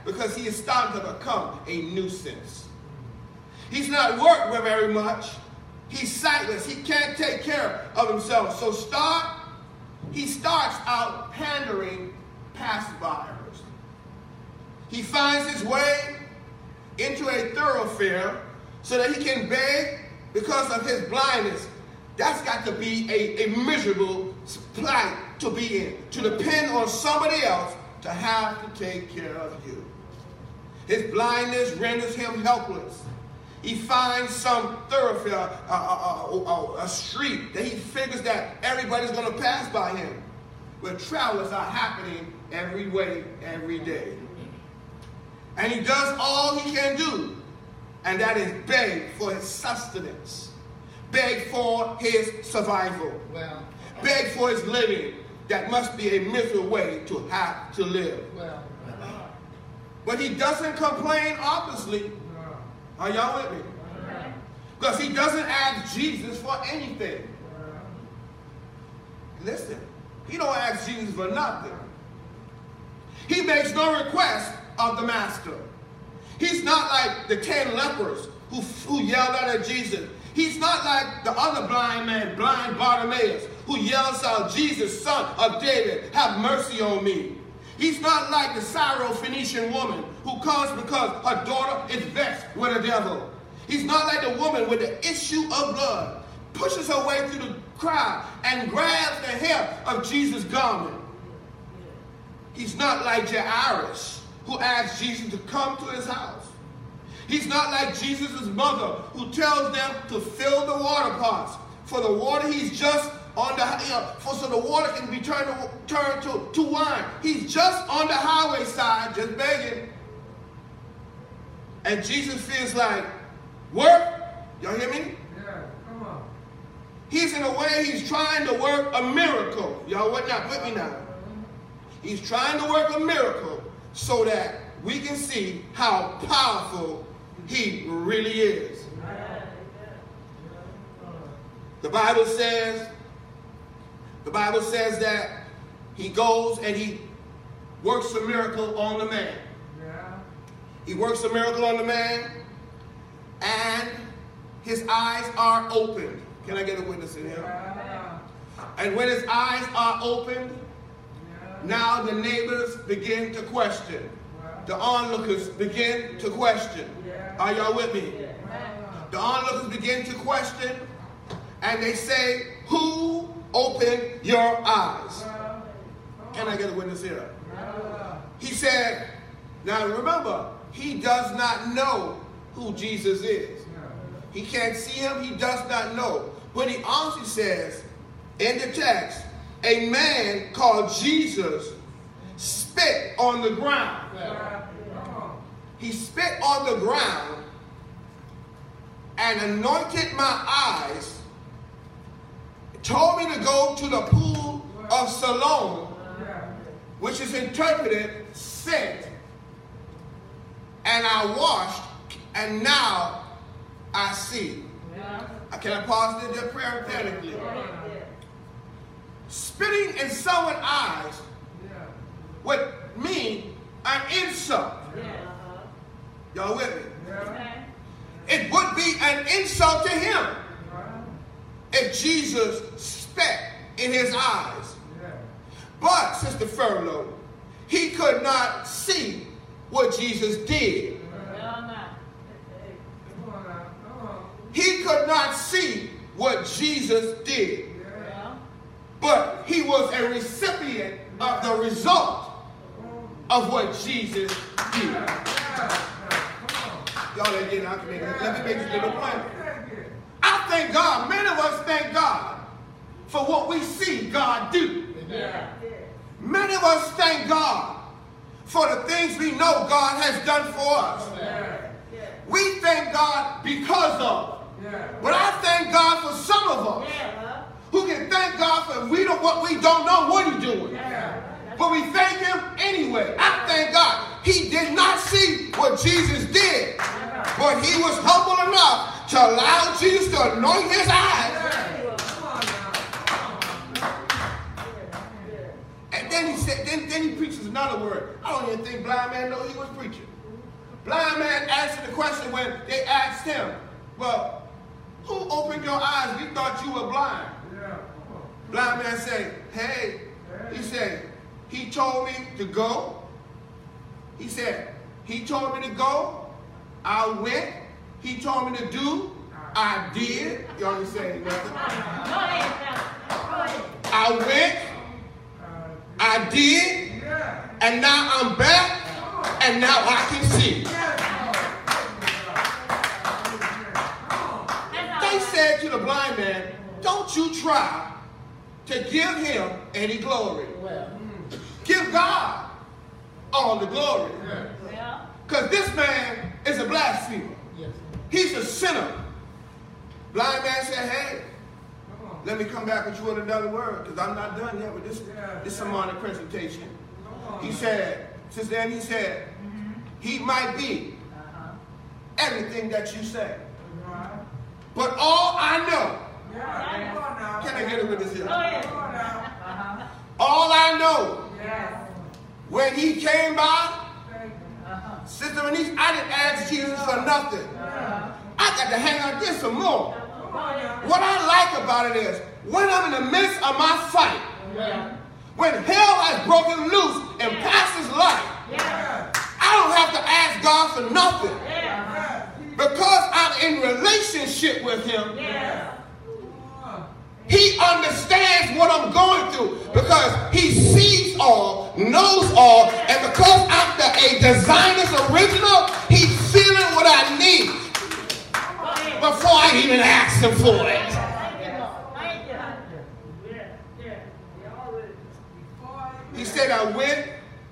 because he is starting to become a nuisance. He's not worked very much. He's sightless. He can't take care of himself. So start, he starts out pandering passersby. He finds his way into a thoroughfare so that he can beg because of his blindness. That's got to be a, a miserable plight to be in, to depend on somebody else to have to take care of you. His blindness renders him helpless. He finds some thoroughfare, a, a, a, a street that he figures that everybody's going to pass by him, where travelers are happening every way, every day. And he does all he can do, and that is beg for his sustenance, beg for his survival, well, beg for his living. That must be a miserable way to have to live. Well, but he doesn't complain, obviously. Are y'all with me? Because he doesn't ask Jesus for anything. Listen, he don't ask Jesus for nothing. He makes no request of the master. He's not like the ten lepers who, who yelled out at Jesus. He's not like the other blind man, blind Bartimaeus, who yells out, Jesus, son of David, have mercy on me. He's not like the Syro-Phoenician woman who comes because her daughter is vexed with a devil. He's not like the woman with the issue of blood, pushes her way through the crowd and grabs the hem of Jesus' garment. He's not like Jairus, who asked Jesus to come to his house. He's not like Jesus' mother, who tells them to fill the water pots. For the water he's just on the, you know, for so the water can be turned to, turned to, to wine. He's just on the highway side, just begging. And Jesus feels like, work? Y'all hear me?
Yeah, come on.
He's in a way, he's trying to work a miracle. Y'all what not with me now? He's trying to work a miracle so that we can see how powerful he really is. The Bible says, the Bible says that he goes and he works a miracle on the man. He works a miracle on the man, and his eyes are opened. Can I get a witness in here? And when his eyes are opened, now the neighbors begin to question. The onlookers begin to question. Are y'all with me? The onlookers begin to question, and they say, who opened your eyes? Can I get a witness here? He said, now remember, he does not know who Jesus is. He can't see him, he does not know. But he also says in the text, a man called Jesus spit on the ground. He spit on the ground and anointed my eyes, told me to go to the pool of Siloam, which is interpreted sent, and I washed, and now I see. Can I pause there parenthetically? Spitting in someone's eyes would mean an insult. Y'all with me? It would be an insult to him if Jesus spat in his eyes. But, Sister Furlow, he could not see what Jesus did. He could not see what Jesus did. But he was a recipient of the result of what Jesus did. Y'all ain't getting out to me. Let me make this little point. I thank God, many of us thank God for what we see God do. Many of us thank God for the things we know God has done for us. We thank God because of. But I thank God for some of us who can thank God for we don't, what we don't know what he's doing. But we thank him anyway. I thank God. He did not see what Jesus did, but he was humble enough to allow Jesus to anoint his eyes. And then he said, then, then he preaches another word. I don't even think blind man know he was preaching. Blind man answered the question when they asked him, well, who opened your eyes? We thought you were blind. Yeah. Blind man said, hey, he said, he told me to go. He said, he told me to go. I went. He told me to do. I did. Y'all ain't saying nothing. I went. I did. And now I'm back. And now I can see. They said to the blind man, don't you try to give him any glory. Give God all the glory. Because this man is a blasphemer. He's a sinner. Blind man said, hey, let me come back with you with another word, because I'm not done yet with this, this sermonic presentation. He said, since then he said, he might be everything that you say. But all I know, can I get it with this here? All I know, when he came by, Sister Denise, I didn't ask Jesus for nothing. I got to hang out there some more. What I like about it is, when I'm in the midst of my fight, when hell has broken loose in Pastor's life, I don't have to ask God for nothing. Because I'm in relationship with him, he understands what I'm going through. Because he sees all, knows all, and because I'm the, a designer's original, he's feeling what I need before I even ask him for it. He said, I went,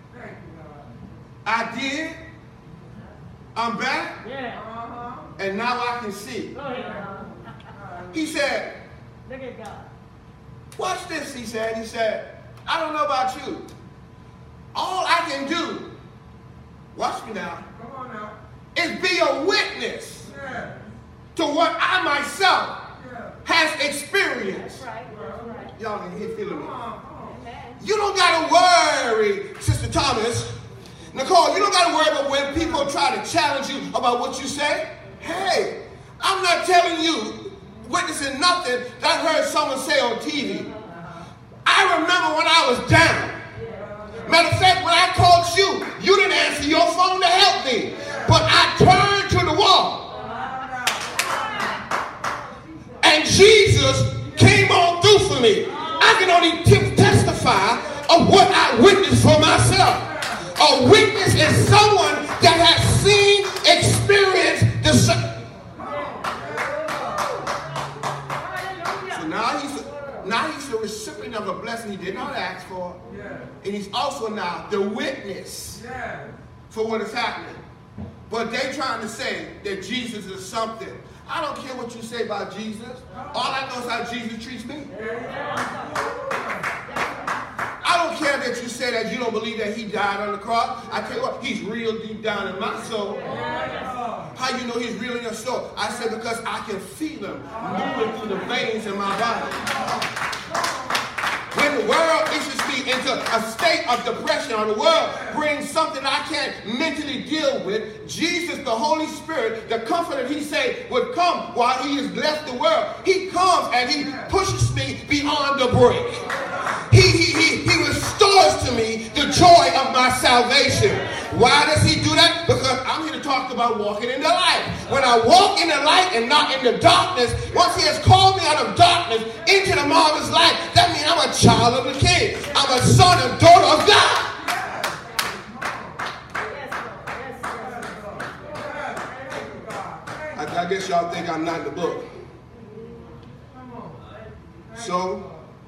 I did, I'm back, and now I can see. He said,
look at God.
Watch this, he said. He said, I don't know about you. All I can do, watch me now, is be a witness to what I myself has experienced.
Right, right.
Y'all ain't here feeling me. You don't got to worry, Sister Thomas. Nicole, you don't got to worry about when people try to challenge you about what you say. Hey, I'm not telling you, witnessing nothing that I heard someone say on T V. I remember when I was down. Matter of fact, when I called you, you didn't answer your phone to help me. But I turned to the wall. And Jesus came on through for me. I can only t- testify of what I witnessed for myself. A witness is someone that has seen, experienced the same. So now he's, now he's the recipient of a blessing he did not ask for. And he's also now the witness for what is happening. But they're trying to say that Jesus is something. I don't care what you say about Jesus. All I know is how Jesus treats me. I don't care that you say that you don't believe that he died on the cross. I tell you what, he's real deep down in my soul. How you know he's real in your soul? I say because I can feel him moving through the veins in my body. When the world issues me into a state of depression, or the world brings something I can't mentally deal with, Jesus, the Holy Spirit, the comforter he said would come while he has left the world. He comes and he pushes me beyond the brink. He, he, he, he restores to me the joy of my salvation. Why does he do that? Because I'm here to talk about walking in the light. When I walk in the light and not in the darkness, once he has called me out of darkness into the marvelous light, that means I'm a child of the King. I'm a son and daughter of God. I, I guess y'all think I'm not in the book. So,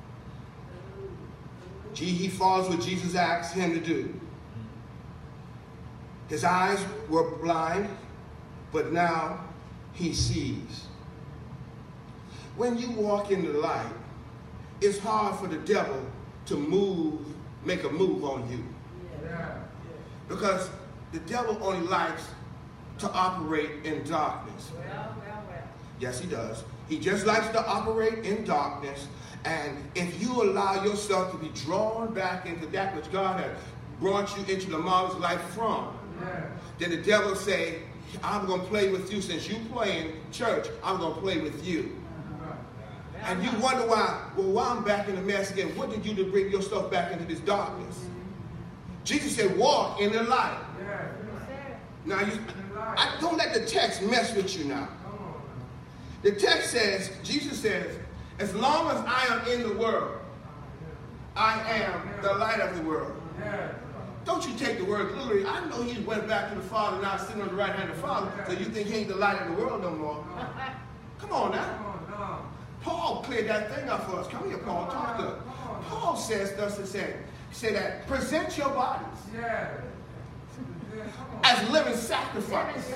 he follows what Jesus asked him to do. His eyes were blind, but now he sees. When you walk in the light, it's hard for the devil to move, make a move on you. Because the devil only likes to operate in darkness. Yes, he does. He just likes to operate in darkness. And if you allow yourself to be drawn back into that which God has brought you into the marvelous life from, yeah. then the devil say, I'm going to play with you. Since you play in church, I'm going to play with you. Yeah. And you wonder why, well, why I'm back in the mess again? What did you do to bring yourself back into this darkness? Jesus said, walk in the light. Yeah. Now, you, I don't let the text mess with you now. The text says, Jesus says, as long as I am in the world, I am the light of the world. Don't you take the word literally. I know he went back to the Father, now sitting on the right hand of the Father, so you think he ain't the light of the world no more. Come on now. Paul cleared that thing up for us. Come here, Paul. Talk to us. Paul says, thus it said, he said that present your bodies as living sacrifice,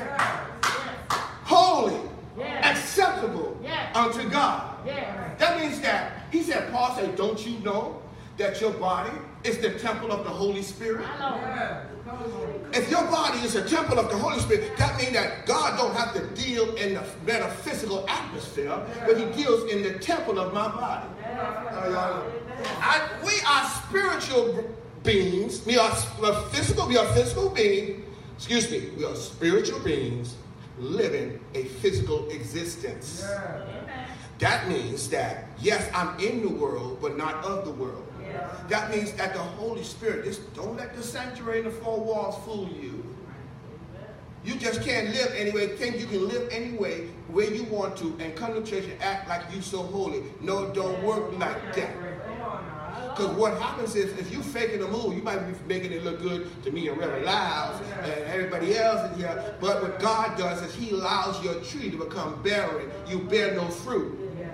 holy, acceptable unto God. That means that, he said, Paul said, don't you know that your body is the temple of the Holy Spirit? If your body is a temple of the Holy Spirit, that means that God don't have to deal in the metaphysical atmosphere, but he deals in the temple of my body. Uh, I, we are spiritual beings. We are physical, we are physical beings. Excuse me, we are spiritual beings living a physical existence. Yeah. That means that, yes, I'm in the world, but not of the world. Yeah. That means that the Holy Spirit, just don't let the sanctuary and the four walls fool you. You just can't live anyway, think you can live anyway where you want to and come to church and act like you so holy. No, it don't work like that. Because what happens is, if you faking a move, you might be making it look good to me and Reverend Lyles and everybody else in here. But what God does is he allows your tree to become barren. You bear no fruit.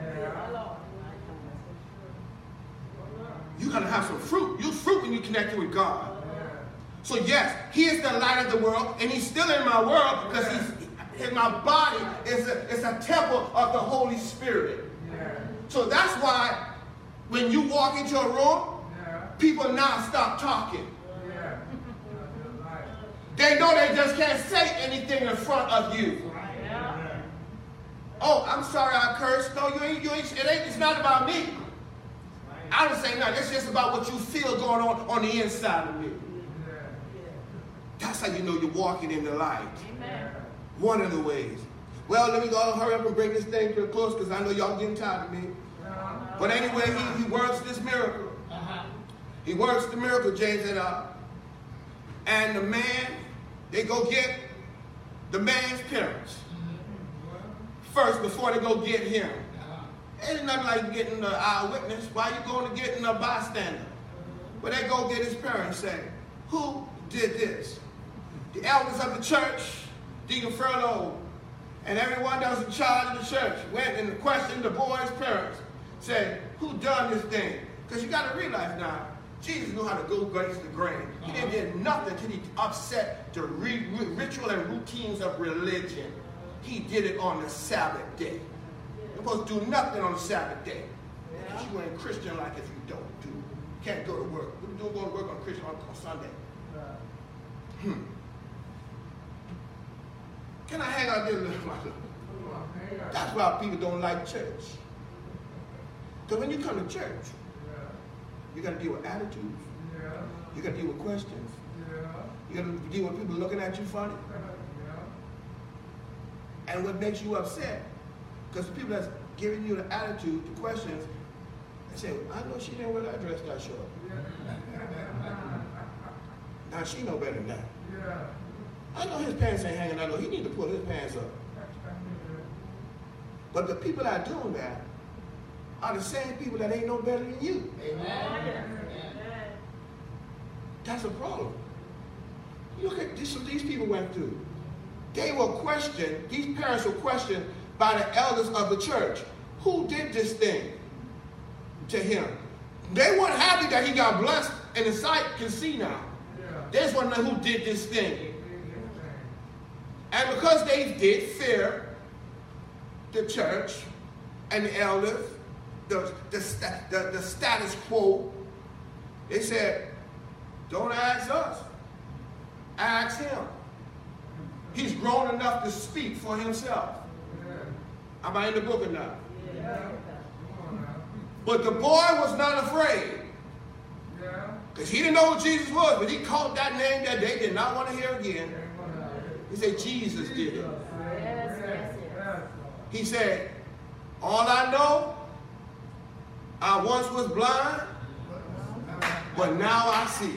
You're going to have some fruit. You fruit when you connect with God. So yes, he is the light of the world, and he's still in my world because he's in my body. It's a, it's a temple of the Holy Spirit. So that's why when you walk into a room, people now stop talking. They know they just can't say anything in front of you. Oh, I'm sorry I cursed. No, you ain't, you ain't, it ain't, it's not about me. I don't say nothing. It's just about what you feel going on on the inside of me. That's how you know you're walking in the light. Amen. One of the ways. Well, let me go hurry up and bring this thing to a close because I know y'all getting tired of me. But anyway, he, he works this miracle. Uh-huh. He works the miracle, James said, uh, and the man, they go get the man's parents first before they go get him. Ain't nothing like getting an eyewitness. Why you going to getting a bystander? But they go get his parents and say, who did this? The elders of the church, Deacon Furlough, and everyone that was in charge of the church went and questioned the boy's parents. Said, who done this thing? Because you got to realize now, Jesus knew how to go against the grain. He didn't do nothing till he upset the re ritual and routines of religion. He did it on the Sabbath day. You're supposed to do nothing on the Sabbath day. Because you ain't Christian like if you don't do. Can't go to work. You don't go to work on Christian on, on Sunday. Hmm. Can I hang out there a little while? That's why people don't like church. Because when you come to church, you got to deal with attitudes. You got to deal with questions. You got to deal with people looking at you funny. And what makes you upset, because the people that's giving you the attitude, the questions, they say, I know she didn't wear that dress that short. Now she know better than that. I know his pants ain't hanging out. I know he need to pull his pants up. But the people that are doing that are the same people that ain't no better than you. Amen. That's a problem. You look at this, what these people went through. They were questioned, these parents were questioned by the elders of the church. Who did this thing to him? They weren't happy that he got blessed and the sight can see now. They just want to know who did this thing. And because they did fear the church and the elders, the, the, the, the status quo, they said, don't ask us, ask him. He's grown enough to speak for himself. Am I in the book or not? But the boy was not afraid. Because he didn't know who Jesus was, but he called that name that they did not want to hear again. He said, Jesus did it. He said, all I know, I once was blind, but now I see.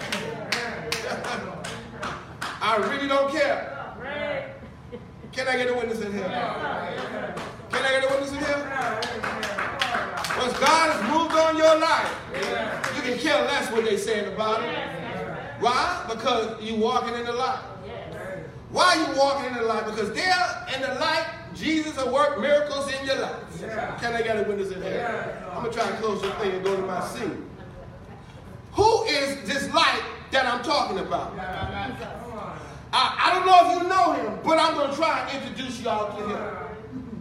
I really don't care. Can I get a witness in here? Can I get a witness in here? Once God has moved on your life, you can care less what they're saying about it. Why? Because you're walking in the light. Why are you walking in the light? Because there in the light, Jesus will work miracles in your life. Can I get a witness in here? I'm going to try to close this thing and go to my seat. Who is this light that I'm talking about? I, I don't know if you know him, but I'm going to try and introduce y'all to him.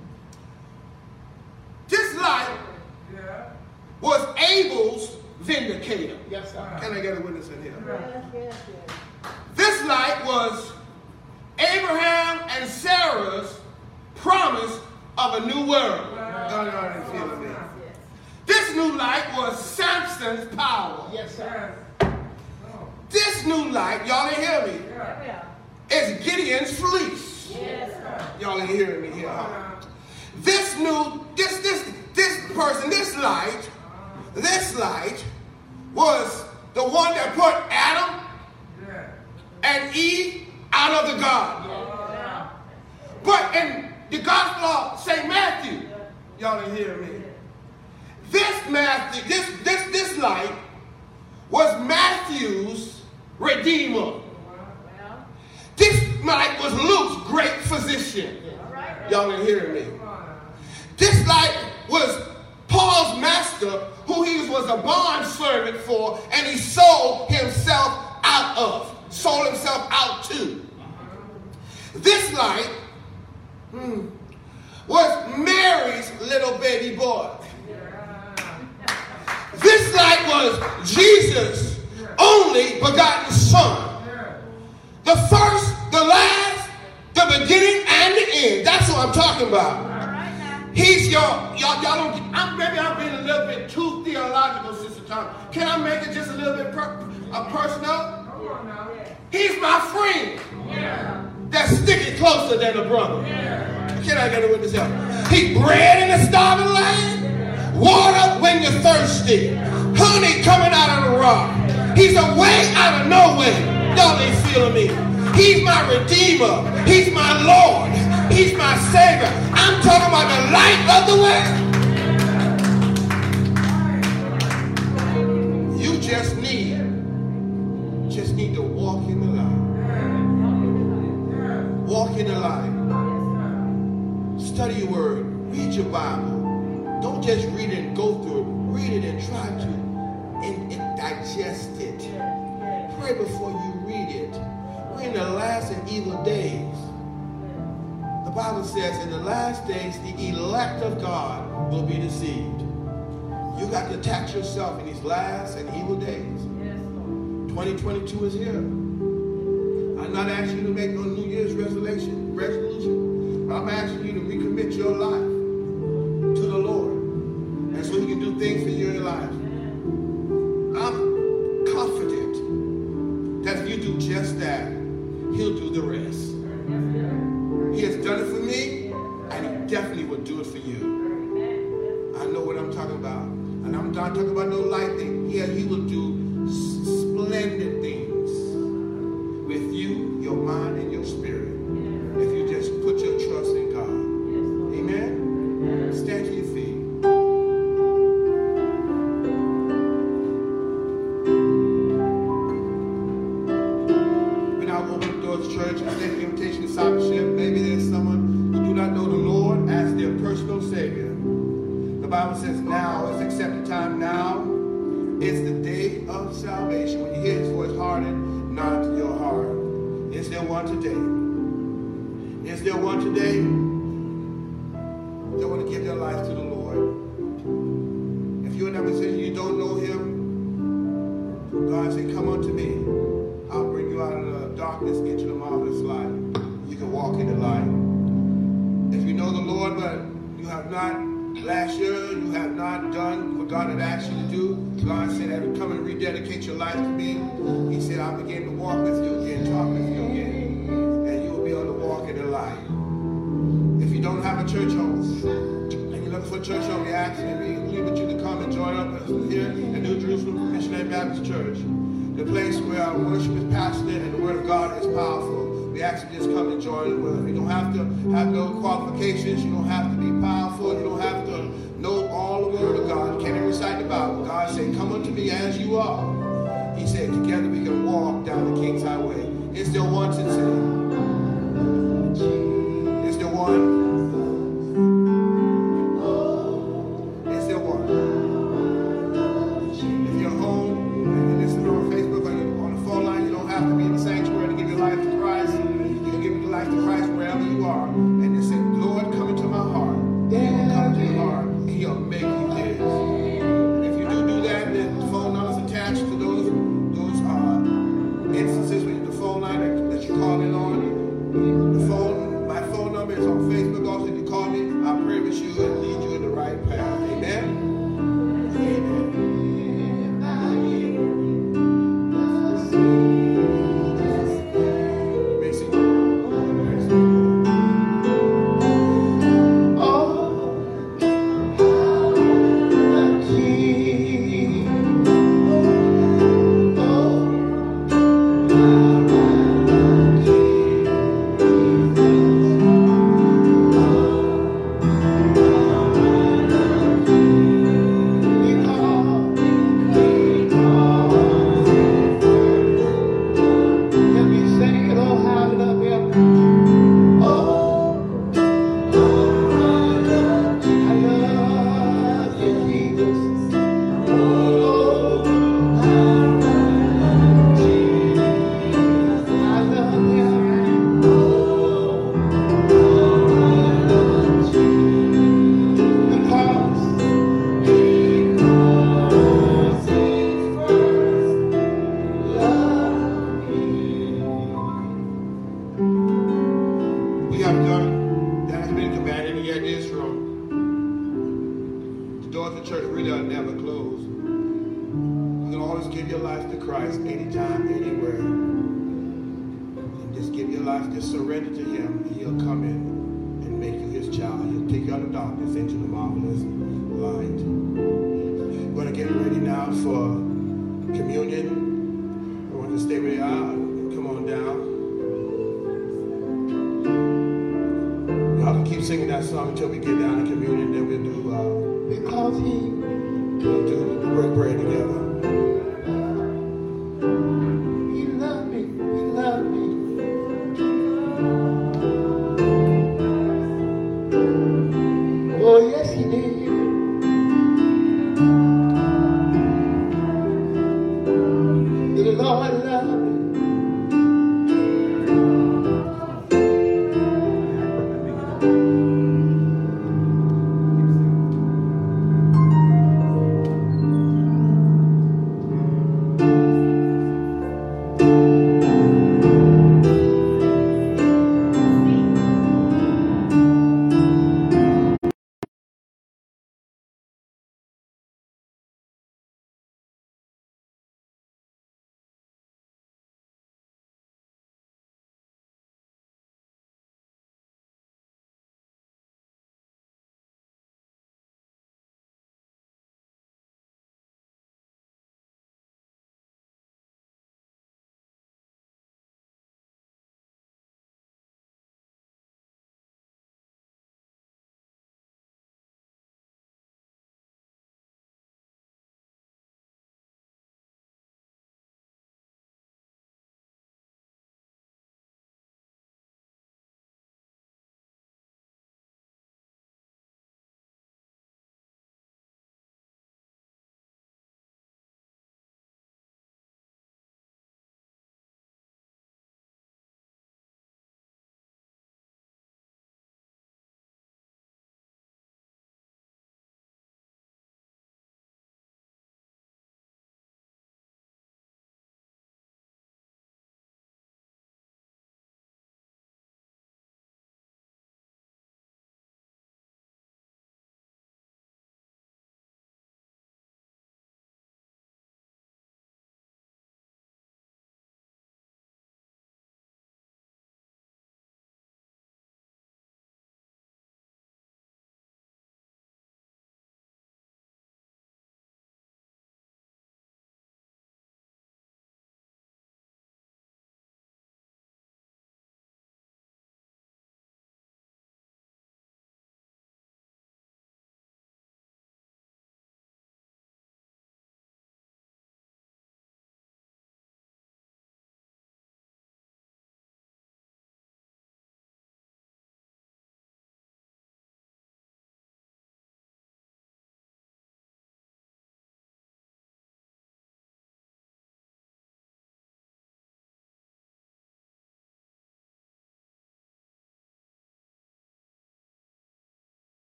This light was Abel's vindicator. Yes, sir. Can I get a witness in here? This light was Abraham and Sarah's promise of a new world. God already feeling me. This new light was Samson's power. Yes, sir. This new light, y'all ain't hear me, is Gideon's fleece. Yes, y'all ain't hearing me here. Huh? This new, this, this, this person, this light, this light was the one that put Adam and Eve out of the garden. But in the Gospel of Saint Matthew, y'all ain't hearing me. This Matthew, this this this light was Matthew's redeemer. This light was Luke's great physician. Y'all ain't hearing me. This light was Paul's master, who he was a bond servant for, and he sold himself out of, sold himself out to. This light hmm, was Mary's little baby boy. This light was Jesus' only begotten son. The first, the last, the beginning, and the end. That's what I'm talking about. He's your, y'all, y'all don't, I'm, maybe I'm being a little bit too theological, Sister Tom. Can I make it just a little bit per, uh, personal? He's my friend. That's sticking closer than a brother. Can I get a witness here? He's bread in the starving land, water when you're thirsty, honey coming out of the rock. He's a way out of nowhere. Y'all ain't feeling me. He's my redeemer. He's my Lord. He's my Savior. I'm talking about the light of the world. You just need, just need to walk in the light. Walk in the light. Study your word. Read your Bible. Don't just read it and go through it. Read it and try to and, and digest it. Pray before you read it. We're in the last and evil days. The Bible says in the last days, the elect of God will be deceived. You got to tax yourself in these last and evil days. twenty twenty-two is here. I'm not asking you to make no New Year's resolution, resolution, but I'm asking you to recommit your life to the Lord. And so he can do things for you in your life. I'm confident that if you do just that, he'll do the rest. He has done it for me, and he definitely will do it for you. I know what I'm talking about. And I'm not talking about no light thing. Yeah, he will do splendid things with you, your mind, and your spirit. If you just put your trust in God. Amen? Stand to your feet. When I open the doors of church, I take the invitation to discipleship. Maybe there's someone who do not know the Lord as their personal Savior. The Bible says now is accepted time. Now is the day of salvation. When you hear his voice, harden not your heart. Is there one today? Is there one today that want to give their life to the Lord? If you're in that position, you don't know him, God said, come unto me. I'll bring you out of the darkness into the marvelous light. You can walk in the light. If you know the Lord, but not, last year, you have not done what God had asked you to do, God said, I would come and rededicate your life to me. He said, I'll begin to walk with you again, talk with you again, and you will be able to walk in the light. If you don't have a church home, and you're looking for a church home, we ask you, we plead with you to come and join up with us here at New Jerusalem Missionary Baptist Church, the place where our worship is passionate and the Word of God is powerful. We ask you just come and join with us. You don't have to have no qualifications. You don't have to be powerful. You don't have to know all the Word of God. You can't even recite the Bible. God said, come unto me as you are. He said, together we can walk down the King's Highway. Is there one to say? Is there one? Is there one? If you're home and you're listening on Facebook or you're on the phone line, you don't have to be in the sanctuary to give your life to Christ. You can give your life to Christ wherever you are. And just say, Lord, come into my heart. He will come into your heart. He'll make you his. If you do do that, then the phone number's attached to those those uh, instances with the phone line that, that you're calling on. The phone, my phone number is on Facebook. Also, if you call me, I'll pray with you and lead you in the right path. Amen? Amen. Singing that song until we get down to communion, then we'll do, uh, because he, we'll do the break bread together.